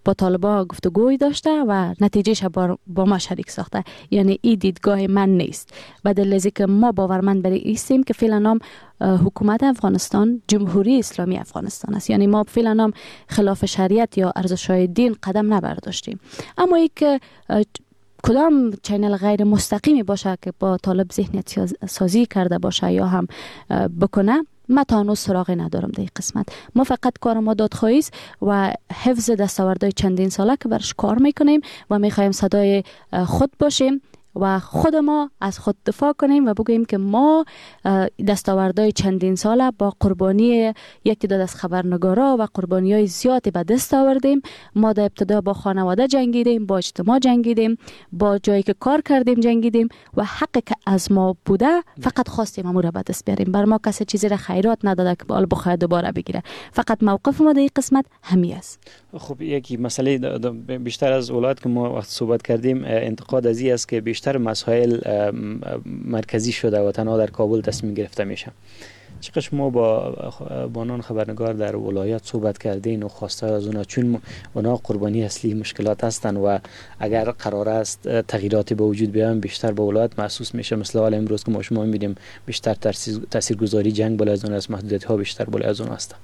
با طالبان گفتگوی داشته و نتیجهش با, با ما شریک ساخته. یعنی این دیدگاه من نیست. بدل از که ما باورمند بر ایستیم که فعلا نام حکومت افغانستان جمهوری اسلامی افغانستان است. یعنی ما فعلا نام خلاف شریعت یا ارزش‌های دین قدم نبرداشتیم. اما ای که کدام چینل غیر مستقیمی باشه که با طالب ذهنیت سازی کرده باشه یا هم بکنه، ما تا هنوز سراغی ندارم در این قسمت. ما فقط کار ما دادخواهی است و حفظ دستاوردهای چندین ساله که برش کار میکنیم و میخوایم صدای خود باشیم و خود ما از خود دفاع کنیم و بگوییم که ما دستاوردهای چندین ساله با قربانی یک تعداد از خبرنگارا و قربانی های زیادی به دست آوردیم. ما در ابتدا با خانواده جنگیدیم، با اجتماع جنگیدیم، با جایی که کار کردیم جنگیدیم و حقی که از ما بوده فقط خواستیم امور به دست بیاریم. بر ما کسی چیزی را خیرات نداده که بالا بخواد دوباره بگیره. فقط موقف ما در این قسمت همین است. خب یکی مسئله بیشتر از اولاد که ما وقت صحبت کردیم انتقاد از این است که بیشتر مسائل مرکزی شده و تنها در کابل تصمیم گرفته میشه. چقدر شما با بانان خبرنگار در ولایت صحبت کردین و خواسته از اونا، چون اونا قربانی اصلی مشکلات هستن و اگر قرار است تغییراتی به وجود بیان بیشتر به ولایت محسوس میشه. مثل حال امروز که ما شما میبینیم بیشتر تاثیرگذاری جنگ بالا از اون است، محدودیت ها بیشتر بالا از اون است.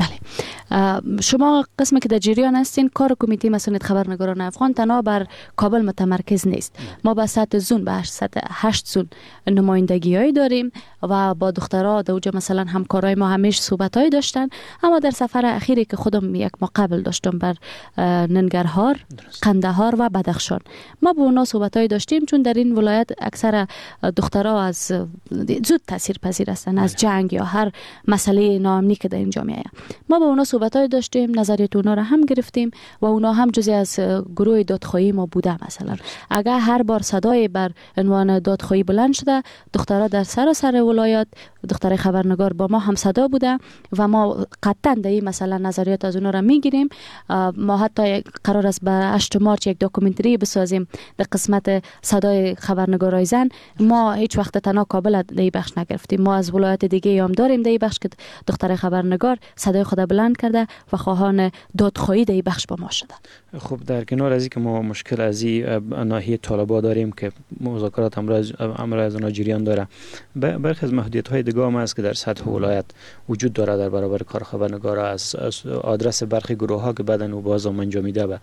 بله، شما قسمی که در جریان هستین کار کمیته مسئولیت خبرنگاران افغان تنها بر کابل متمرکز نیست. ما با سطح زون به سطح هشت زون نمایندگی‌هایی داریم و با دخترها در اونجا مثلا همکارای ما همیشه صحبت‌هایی داشتن. اما در سفر اخیری که خودم یک مقابل داشتم بر ننگرهار، قندهار و بدخشان، ما با اونا صحبت‌هایی داشتیم چون در این ولایت اکثر دخترها از زود تاثیر پذیر هستن از جنگ یا هر مسئله ناامنی که در اینجا میاد. ما با اونا صحبت‌های داشتیم، نظریات اونا را هم گرفتیم و اونا هم جزئی از گروه دادخواهی ما بوده. مثلا اگر هر بار صدای بر عنوان دادخواهی بلند شده، دخترها در سراسر ولایت، دختر خبرنگار با ما هم صدا بوده و ما قطعا در این مثلا نظریات از اونا را میگیریم. ما حتی قرار است به هشتم مارس یک داکومنتری بسازیم در قسمت صدای خبرنگارای زن. ما هیچ وقت تنها کابل در این بخش نگرفتیم، ما از ولایت دیگه هم داریم در این بخش که دختر خبرنگار صدای خود بلند کرده و خواهان دادخواهی در این بخش با ما شده. خب در کنار از این که ما مشکل از این ناحیه طالبان داریم که مذاکرات امروز امروز از جریان داره، برخی از محدودیت‌های دیگه هم است که در سطح ولایت وجود داره در برابر کار خبرنگارا، از آدرس برخی گروه‌ها که بعداً او باز انجامیده و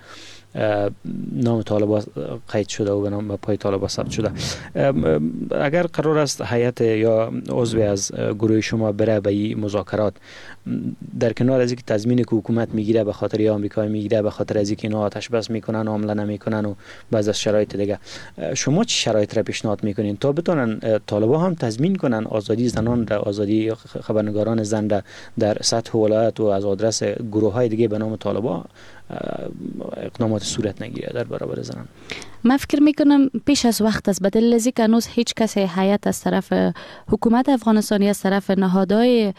نام طالبان قید شده و به نام پای طالبان ثبت شده. اگر قرار است هیئت یا عضو از گروه شما بره به این مذاکرات، در کنار از اینکه تضمین که حکومت میگیره به خاطر آمریکا میگیره به خاطر از اینکه اینا آتش بس میکنن، حمله نمیکنن و بعض از شرایط دیگه، شما چه شرایط را پیشنهاد میکنین تا بتونن طالبان هم تضمین کنن آزادی زنان را، آزادی خبرنگاران زن را در سطح ولایت و از آدرس گروه‌های دیگه به نام طالبان اقدامات صورت نگیره در برابر زنان؟ من فکر میکنم پیش از وقت است، بدل از اینکه هنوز هیچ کسی هیئت از طرف حکومت افغانستانی از طرف نهادهای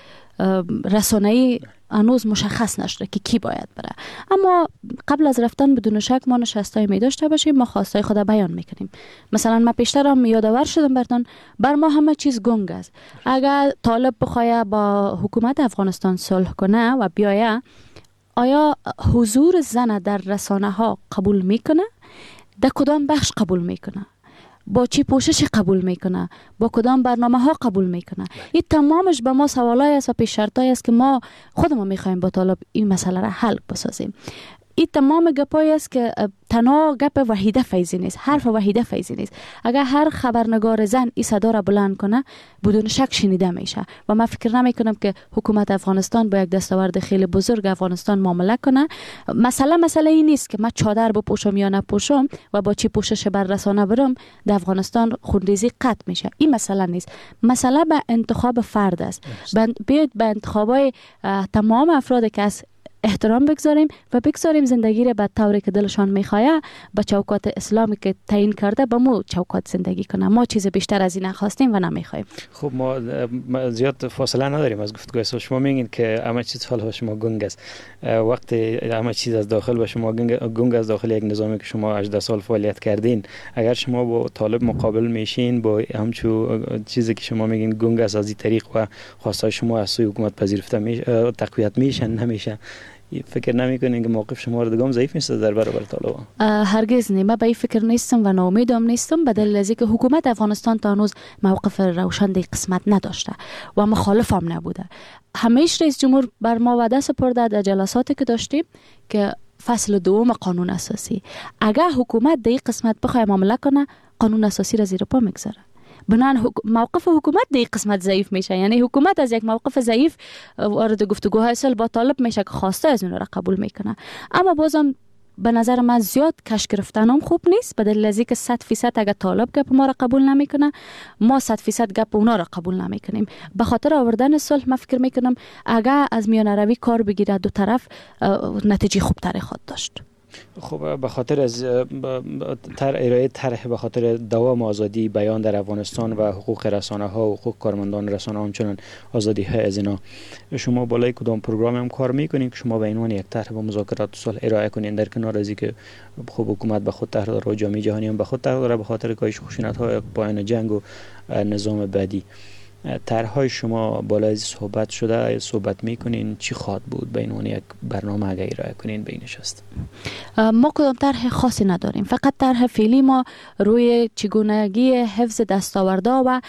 رسانه‌ای هنوز مشخص نشده که کی باید بره. اما قبل از رفتن بدون شک ما نشستای می داشته باشیم، ما خواستای خود بیان میکنیم. مثلا ما پیشتر هم یادآور شدم براتون، بر ما همه چیز گنگ است. اگر طالب بخواد با حکومت افغانستان صلح کنه و بیایه، آیا حضور زن در رسانه ها قبول میکنه؟ در کدام بخش قبول میکنه؟ با چی پوشش قبول میکنه؟ با کدام برنامه ها قبول میکنه؟ این تمامش به ما سوالای است و پیش شرطای است که ما خودمون میخوایم با طالب این مسئله را حل بسازیم. این تمام گپایی است که تنها گپ وحیده فیضی نیست، حرف وحیده فیضی نیست. اگر هر خبرنگار زن این صدا را بلند کنه بدون شک شنیده میشه و من فکر نمی کنم که حکومت افغانستان با یک دستاورد خیلی بزرگ افغانستان معامله کنه. مسئله مسئله این نیست که من چادر بپوشم یا نپوشم و با چی پوشش بر رسانه برم در افغانستان خونریزی قطع میشه. این مسئله نیست. مسئله به انتخاب فرد است. بیاید به انتخابای تمام افراد که از احترام بگذاریم و بگذاریم زندگی را به طوری که دلشان میخواه با چوکات اسلامی که تعیین کرده با مو چوکات زندگی کنه. ما چیز بیشتر از این نخواستیم و نمیخوایم. خب ما زیاد فاصله نداریم از گفتگوی شما. میگین که همه چیز حال شما گنگ است. وقتی همه چیز از داخل با شما گنگ از داخل یک نظامی که شما هجده سال فعالیت کردین، اگر شما با طالب مقابل میشین با همچو چیزی که شما میگین گنگ است از این طریق و خواستای شما از سوی حکومت پذیرفته میشه، تقویت میشن نمیشه، فکر نمیکنین که موقف شما رو دگم ضعیف نیست در برابر طالبان؟ هرگز نه. من به این فکر نیستم و ناامیدم نیستم، به دلیل از اینکه حکومت افغانستان تا هنوز موقف روشن در قسمت نداشته و مخالف هم نبوده. همیشه رئیس جمهور بر ما وعده سپرده در جلساتی که داشتیم که فصل دوم قانون اساسی، اگر حکومت در این قسمت بخواد معامله کنه قانون اساسی را زیر پا میگذاره. بنابراین موقف حکومت در این قسمت ضعیف میشه، یعنی حکومت از یک موقف ضعیف وارد گفتگوهای صلح با طالب میشه که خواسته از اون را قبول میکنه. اما بازم به نظر من زیاد کش گرفتن هم خوب نیست، به دلیل از اینکه صد فیصد اگر طالب گپ ما را قبول نمیکنه ما صد فیصد گپ اونا را قبول نمیکنیم. به خاطر آوردن صلح من فکر میکنم اگر از میانه روی کار بگیره دو طرف نتیجه خوب تری خواهد داشت. خب به خاطر از تر ارائه طرح به خاطر دوام آزادی بیان در افغانستان و حقوق رسانه ها و حقوق کارمندان رسانه ها همچنان آزادی های از اینا، شما بالای کدام پروگرام هم کار میکنین که شما به عنوان یک طرح به مذاکرات صلح ارائه کنین، در کنار از اینکه خب حکومت به خود طرح داره و جامعه جهانی هم به خود طرح داره به خاطر کاهش خشونت های پایان جنگ و نظام بعدی؟ طرح‌های شما بالای صحبت شده، صحبت میکنین چی خواد بود به عنوان یک برنامه اگه ارائه کنین به این نشست؟ ما کدام طرح خاصی نداریم، فقط طرح فعلی ما روی چگونگی حفظ دستاوردها و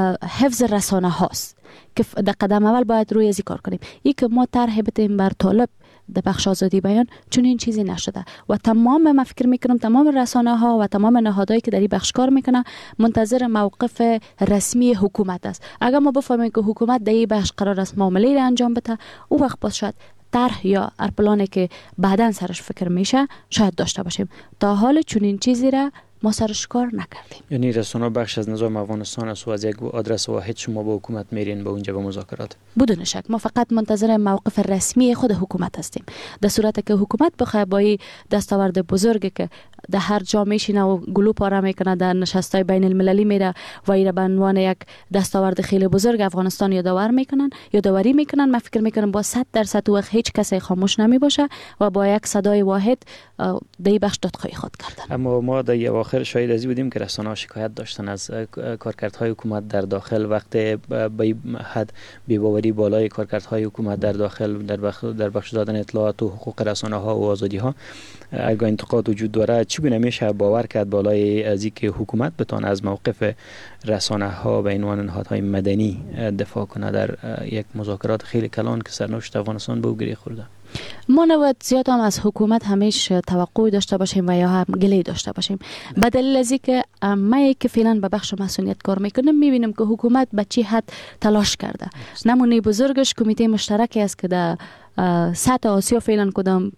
حفظ رسانه هاست که در قدم اول باید روی ازی کار کنیم. این که ما طرح بتیم بر طالب در بخش آزادی بیان چون این چیزی نشده و تمام من فکر میکنم تمام رسانه ها و تمام نهادهایی که در این بخش کار میکنه منتظر موقف رسمی حکومت است. اگر ما بفهمیم که حکومت در این بخش قرار است معامله را انجام بده، او وقت باز شاید طرح یا ارپلانی که بعداً سرش فکر میشه شاید داشته باشیم. تا حال چون این چیزی را ما سرش کار نکردیم. یعنی رسانه بخش از نظام افغانستان است و از یک آدرس واحد شما با حکومت میرین به اونجا به مذاکرات؟ بدون شک ما فقط منتظر موقف رسمی خود حکومت هستیم. در صورتی که حکومت بخواد با این دستاورد بزرگی که در هر جا میشینه و گلو پاره میکنه در نشستای بین المللی میره و این به عنوان یک دستاورد خیلی بزرگ افغانستان یادآور میکنن یادآوری میکنن، من فکر میکنم با صد درصد وقت هیچ کسی خاموش نمی باشه و با یک صدای واحد در این بخش دادخواهی خود کردن. اما ما در اواخر شاهد ازی بودیم که رسانه‌ها شکایت داشتن از کارکردهای حکومت در داخل وقت به حد بی‌باوری بالای کارکردهای حکومت در داخل در بخش در بخش دادن اطلاعات و حقوق رسانه‌ها و آزادی‌ها. اگر انتقاد وجود داره چی گونه میشه باور کرد بالای از اینکه حکومت بتونه از موقف رسانه‌ها و عنوان نهادهای مدنی دفاع کنه در یک مذاکرات خیلی کلان که سرنوشت افغانستان به او گره خورده؟ ما نباید زیاد هم از حکومت همیشه توقع داشته باشیم و یا هم گله داشته باشیم. به دلیل از اینکه ما که فعلا به بخش مسئولیت کار میکنم میبینیم که حکومت به چی حد تلاش کرده. نمونه بزرگش کمیته مشترکی است که در سطح آسیا فعلا کدام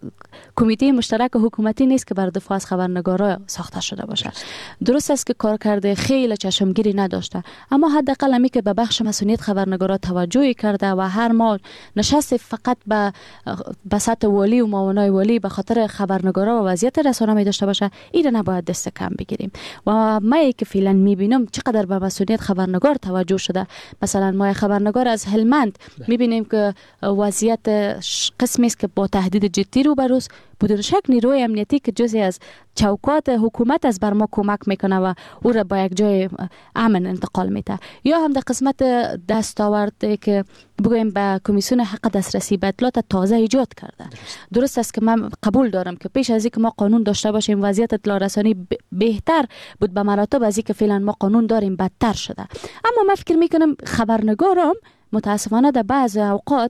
کمیته مشترک حکومتی نیست که بر دفاع از خبرنگارا ساخته شده باشه. درست است که کار کرده خیلی چشمگیری نداشته، اما حداقل همی که به بخش مسئولیت خبرنگارا توجهی کرده و هر ما نشست فقط به به سطح والی و معاونای والی به خاطر خبرنگارا و وضعیت رسانه می داشته باشه، این نباید دست کم بگیریم. و ما که فعلا میبینم چقدر به مسئولیت خبرنگار توجه شده. مثلا ما خبرنگار از هلمند میبینیم که وضعیت قسمی است که با تهدید جدی روبروست. بدون شک نیروی امنیتی که جزئی از چوکات حکومت از بر ما کمک میکنه و او را با یک جای امن انتقال میده. یا هم در قسمت دستاورد که بگویم به کمیسیون حق دسترسی به اطلاعات تازه ایجاد کرده. درست است که من قبول دارم که پیش از اینکه ما قانون داشته باشیم وضعیت اطلاع رسانی بهتر بود، به مراتب از اینکه فعلا ما قانون داریم بدتر شده. اما من فکر میکنم خبرنگارم متاسفانه در بعض اوقات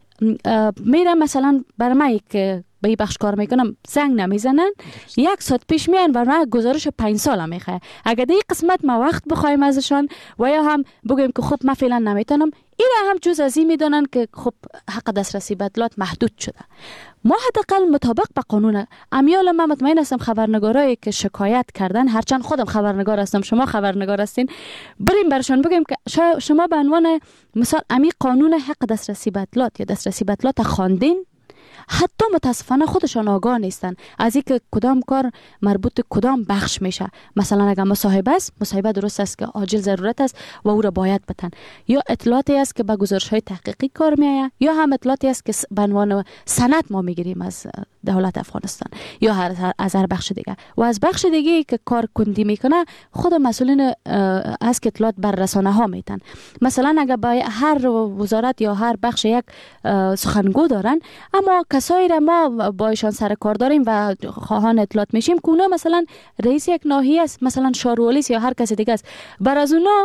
میرم مثلا بر من که به این بخش کار میکنم زنگ نمیزنن، یک ساعت پیش میان بر من گزارش پنج ساله میخواه. اگر در این قسمت ما وقت بخوایم ازشان و یا هم بگویم که خب من فعلا نمیتونم، این هم جز از این میدونن که خب حق دسترسی به اطلاعات محدود شده. ما حداقل مطابق به قانون امیال من مطمئن هستم خبرنگارایی که شکایت کردن، هرچند خودم خبرنگار هستم شما خبرنگار هستین، بریم برشان بگیم که شما به عنوان مثال امی قانون حق دسترسی به اطلاعات یا دسترسی به اطلاعات خواندین، حتی متاسفانه خودشان آگاه نیستن از اینکه کدام کار مربوط کدام بخش میشه. مثلا اگر مصاحبه است، مصاحبه درست است که عاجل ضرورت است و او را باید بدن، یا اطلاعاتی است که به گزارش‌های تحقیقی کار میآید، یا هم اطلاعاتی است که به عنوان سند ما میگیریم از دولت افغانستان یا هر از هر بخش دیگه. و از بخش دیگه که کار کندی میکنه خود مسئولین از که اطلاعات بر رسانه ها میتن. مثلا اگر با هر وزارت یا هر بخش یک سخنگو دارن، اما کسایی را ما با ایشان سر کار داریم و خواهان اطلاعات میشیم که اونا مثلا رئیس یک ناحیه است، مثلا شارولیس یا هر کسی دیگه است، بر از اونا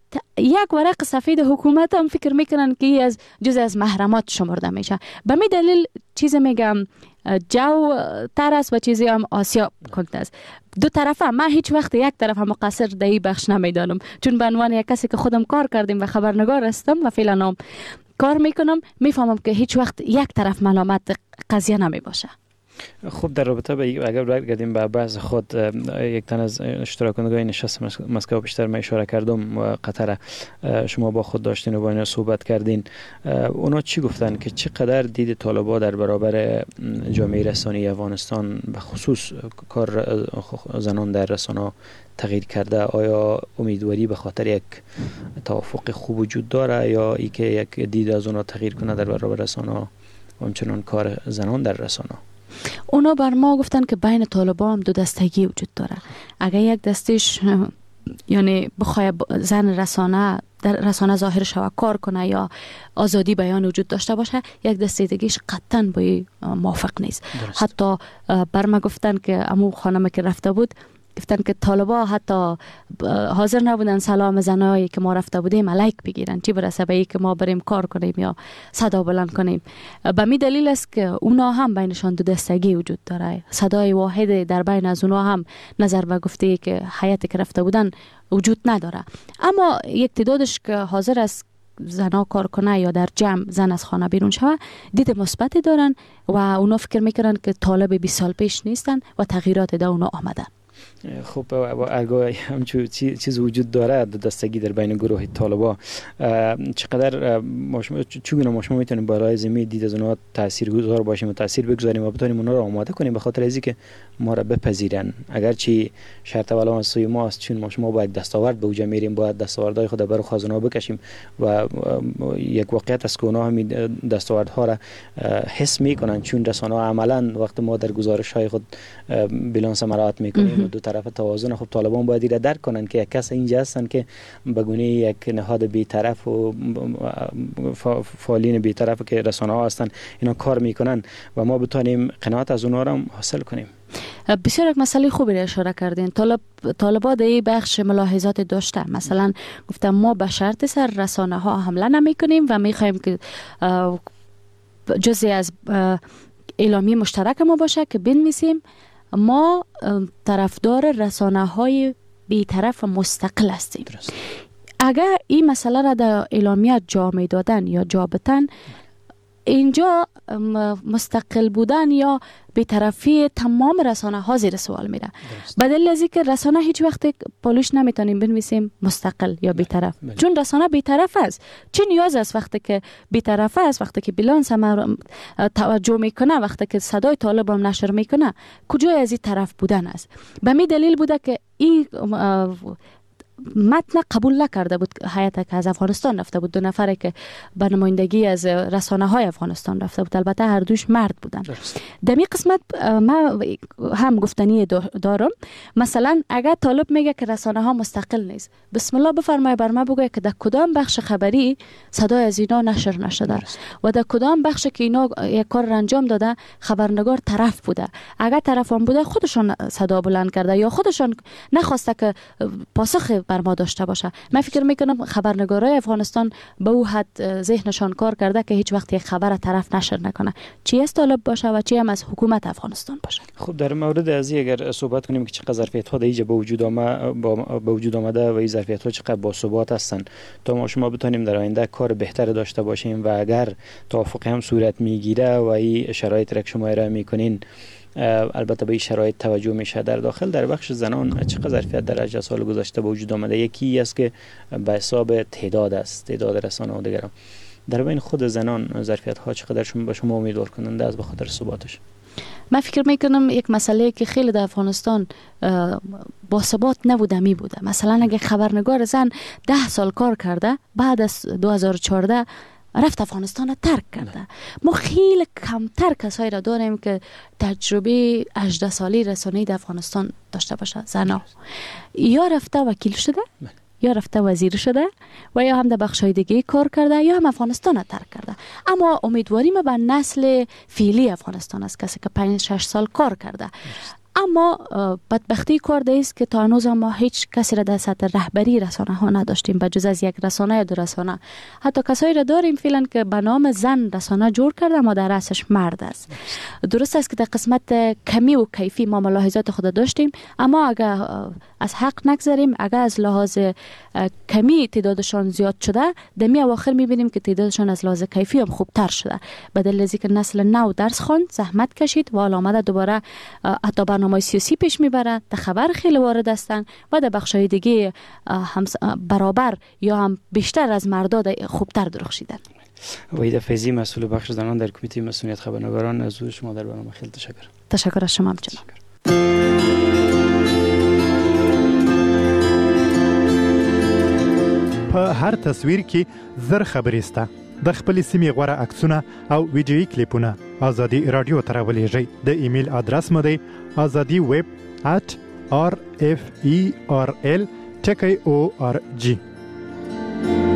یک ورق سفید حکومت هم فکر میکنن که از جزء از محرمات شمرده میشه. به می دلیل چیز میگم جو تر است و چیزی هم آسیا کنده است. دو طرفه من هیچ وقت یک طرف هم مقصر در این بخش نمیدانم، چون به عنوان یک کسی که خودم کار کردیم و خبرنگار هستم و فعلا هم کار میکنم، میفهمم که هیچ وقت یک طرف ملامت قضیه نمی باشه. خب در رابطه با اگر برگردیم به بحث خود، یک تن از اشتراک کنندگان نشست مسکو بیشتر من اشاره کردم و قطر شما با خود داشتین و با اینا صحبت کردین، اونا چی گفتن که چقدر دید طالبان در برابر جامعه رسانه‌ای افغانستان به خصوص کار زنان در رسانه تغییر کرده؟ آیا امیدواری به خاطر یک توافق خوب وجود داره یا ای که یک دید از اونا تغییر کنه در برابر رسانه و همچنان کار زنان در رسانه؟ اونا بر ما گفتن که بین طالبان هم دو دستگی وجود داره. اگر یک دستش یعنی بخواه زن رسانه در رسانه ظاهر شود کار کنه یا آزادی بیان وجود داشته باشه، یک دسته دیگه‌اش قطعاً با موافق نیست. درست. حتی بر ما گفتن که امو خانم که رفته بود گفتن که طالبا حتی حاضر نبودن سلام زنایی که ما رفته بودیم علیک بگیرن، چی برسه به که ما بریم کار کنیم یا صدا بلند کنیم. به می دلیل است که اونا هم بینشان دو دستگی وجود داره. صدای واحد در بین از اونا هم نظر به گفته که حیاتی که رفته بودن وجود نداره. اما یک تعدادش که حاضر است زنا کار کنه یا در جمع زن از خانه بیرون شوه دید مثبتی دارن و اونا فکر میکنن که طالب بیست سال پیش نیستن و تغییرات در اونا آمده. خب اگر همچون چیز وجود داره دستگی در بین گروه طالبا، چقدر چگونه ما شما میتونیم برای زمین دید از اونها تاثیرگذار باشیم و تاثیر بگذاریم و بتونیم اونها رو آماده کنیم به خاطر اینکه ما را بپذیرن؟ اگرچه شرط اولا از سوی ما است، چون ما شما باید دستاورد به اوج میریم، باید دستاوردهای خود برای خازن‌ها بکشیم و یک واقعیت است که اونها همین دستاوردها را حس میکنن، چون رسانه‌ها عملاً وقت ما در گزارش‌های خود بیلانس مراعات میکنیم دو طرف توازن. خب طالبان باید ایره درک کنن که یک کس اینجا هستن که به گونه یک نهاد بی‌طرف و فعالین بی‌طرف که رسانه‌ها هستن اینا کار میکنن و ما بتونیم قناعت از اونها را حاصل کنیم. بسیار یک مسئله خوبی را اشاره کردین. طالب طالبان در این بخش ملاحظات داشته. مثلا گفتم ما به شرط سر رسانه ها حمله نمی کنیم و می خواهیم که جزئی از اعلامیه مشترک ما باشه که بنویسیم ما طرفدار رسانه های بی‌طرف و مستقل هستیم. درست. اگر این مسئله را در اعلامیه جا می دادن یا جا بتن، اینجا مستقل بودن یا بی‌طرفی تمام رسانه ها زیر سوال میره. بدل از اینکه رسانه هیچ وقت پالوش نمیتونیم بنویسیم مستقل یا بی‌طرف، چون رسانه بی‌طرف است. چه نیاز است وقتی که بی‌طرف است، وقتی که بیلانس هم توجه میکنه، وقتی که صدای طالب هم نشر میکنه، کجای از این طرف بودن است؟ به می دلیل بوده که این متن قبول نکرده بود هیئت که از افغانستان رفته بود، دو نفره که به نمایندگی از رسانه های افغانستان رفته بود، البته هر دوش مرد بودن. در این قسمت ما هم گفتنی دارم. مثلا اگر طالب میگه که رسانه ها مستقل نیست، بسم الله بفرمایید بر ما بگه که در کدام بخش خبری صدای از اینا نشر نشده و در کدام بخش که اینا یک کار را انجام داده خبرنگار طرف بوده. اگر طرف هم بوده خودشون صدا بلند کرده یا خودشون نخواسته که پاسخ بر ما داشته باشه. من فکر میکنم خبرنگارای افغانستان به او حد ذهنشان کار کرده که هیچ وقت یک خبر طرف نشر نکنه، چی از طالب باشه و چی هم از حکومت افغانستان باشه. خب در مورد از اگر صحبت کنیم که چقدر ظرفیت ها دیگه به وجود آمده به وجود آمده و این ظرفیت ها چقدر باثبات هستن تا ما شما بتونیم در آینده کار بهتر داشته باشیم و اگر توافق هم صورت میگیره و این شرایط را که شما ارائه میکنین البته به این شرایط توجه میشه در داخل در بخش زنان چقدر ظرفیت در اجزا سال گذشته به وجود آمده؟ یکی است که به حساب تعداد است، تعداد رسانه و دیگران. در بین خود زنان ظرفیت ها چقدر شما به شما امیدوار کننده است به خاطر ثباتش؟ من فکر میکنم یک مسئله که خیلی در افغانستان با ثبات نبوده می بوده. مثلا اگه خبرنگار زن ده سال کار کرده بعد از دو هزار و چهارده رفت افغانستان ترک کرده. ما خیلی کمتر کسایی را داریم که تجربه هجده سالی رسانه‌ای در افغانستان داشته باشه. زنا یا رفته وکیل شده یا رفته وزیر شده و یا هم در بخشای دیگه کار کرده یا هم افغانستان را ترک کرده. اما امیدواریم به نسل فعلی افغانستان است، کسی که پنج شش سال کار کرده. اما بدبختی کار است که تا هنوز ما هیچ کسی را در سطح رهبری رسانه ها نداشتیم بجز از یک رسانه یا دو رسانه. حتی کسایی را داریم فعلا که به نام زن رسانه جور کرده اما در اصلش مرد است. درست است که در قسمت کمی و کیفی ما ملاحظات خود داشتیم، اما اگر از حق نگذاریم، اگر از لحاظ کمی تعدادشان زیاد شده، دمی اواخر میبینیم که تعدادشان از لحاظ کیفی هم خوبتر شده. بدل از اینکه نسل نو درس خواند، زحمت کشید و آمده دوباره حتی برنامه سیاسی پیش میبره، در خبر خیلی وارد هستن و در بخشای دیگه هم برابر یا هم بیشتر از مردا خوبتر درخشیدن. وحید فیضی، مسئول بخش زنان در کمیته مسئولیت خبرنگاران، از حضور شما در برنامه خیلی تشکر. تشکر از شما جناب. په هر تصویر کې زر خبرې سته. د خپل سیمې غوړه عکسونه او ویډیویي کلیپونه ازادي رادیو ته راولېږئ. د ایمیل ادرس مو دی azadi web at r f e r l ټکی او ار جی.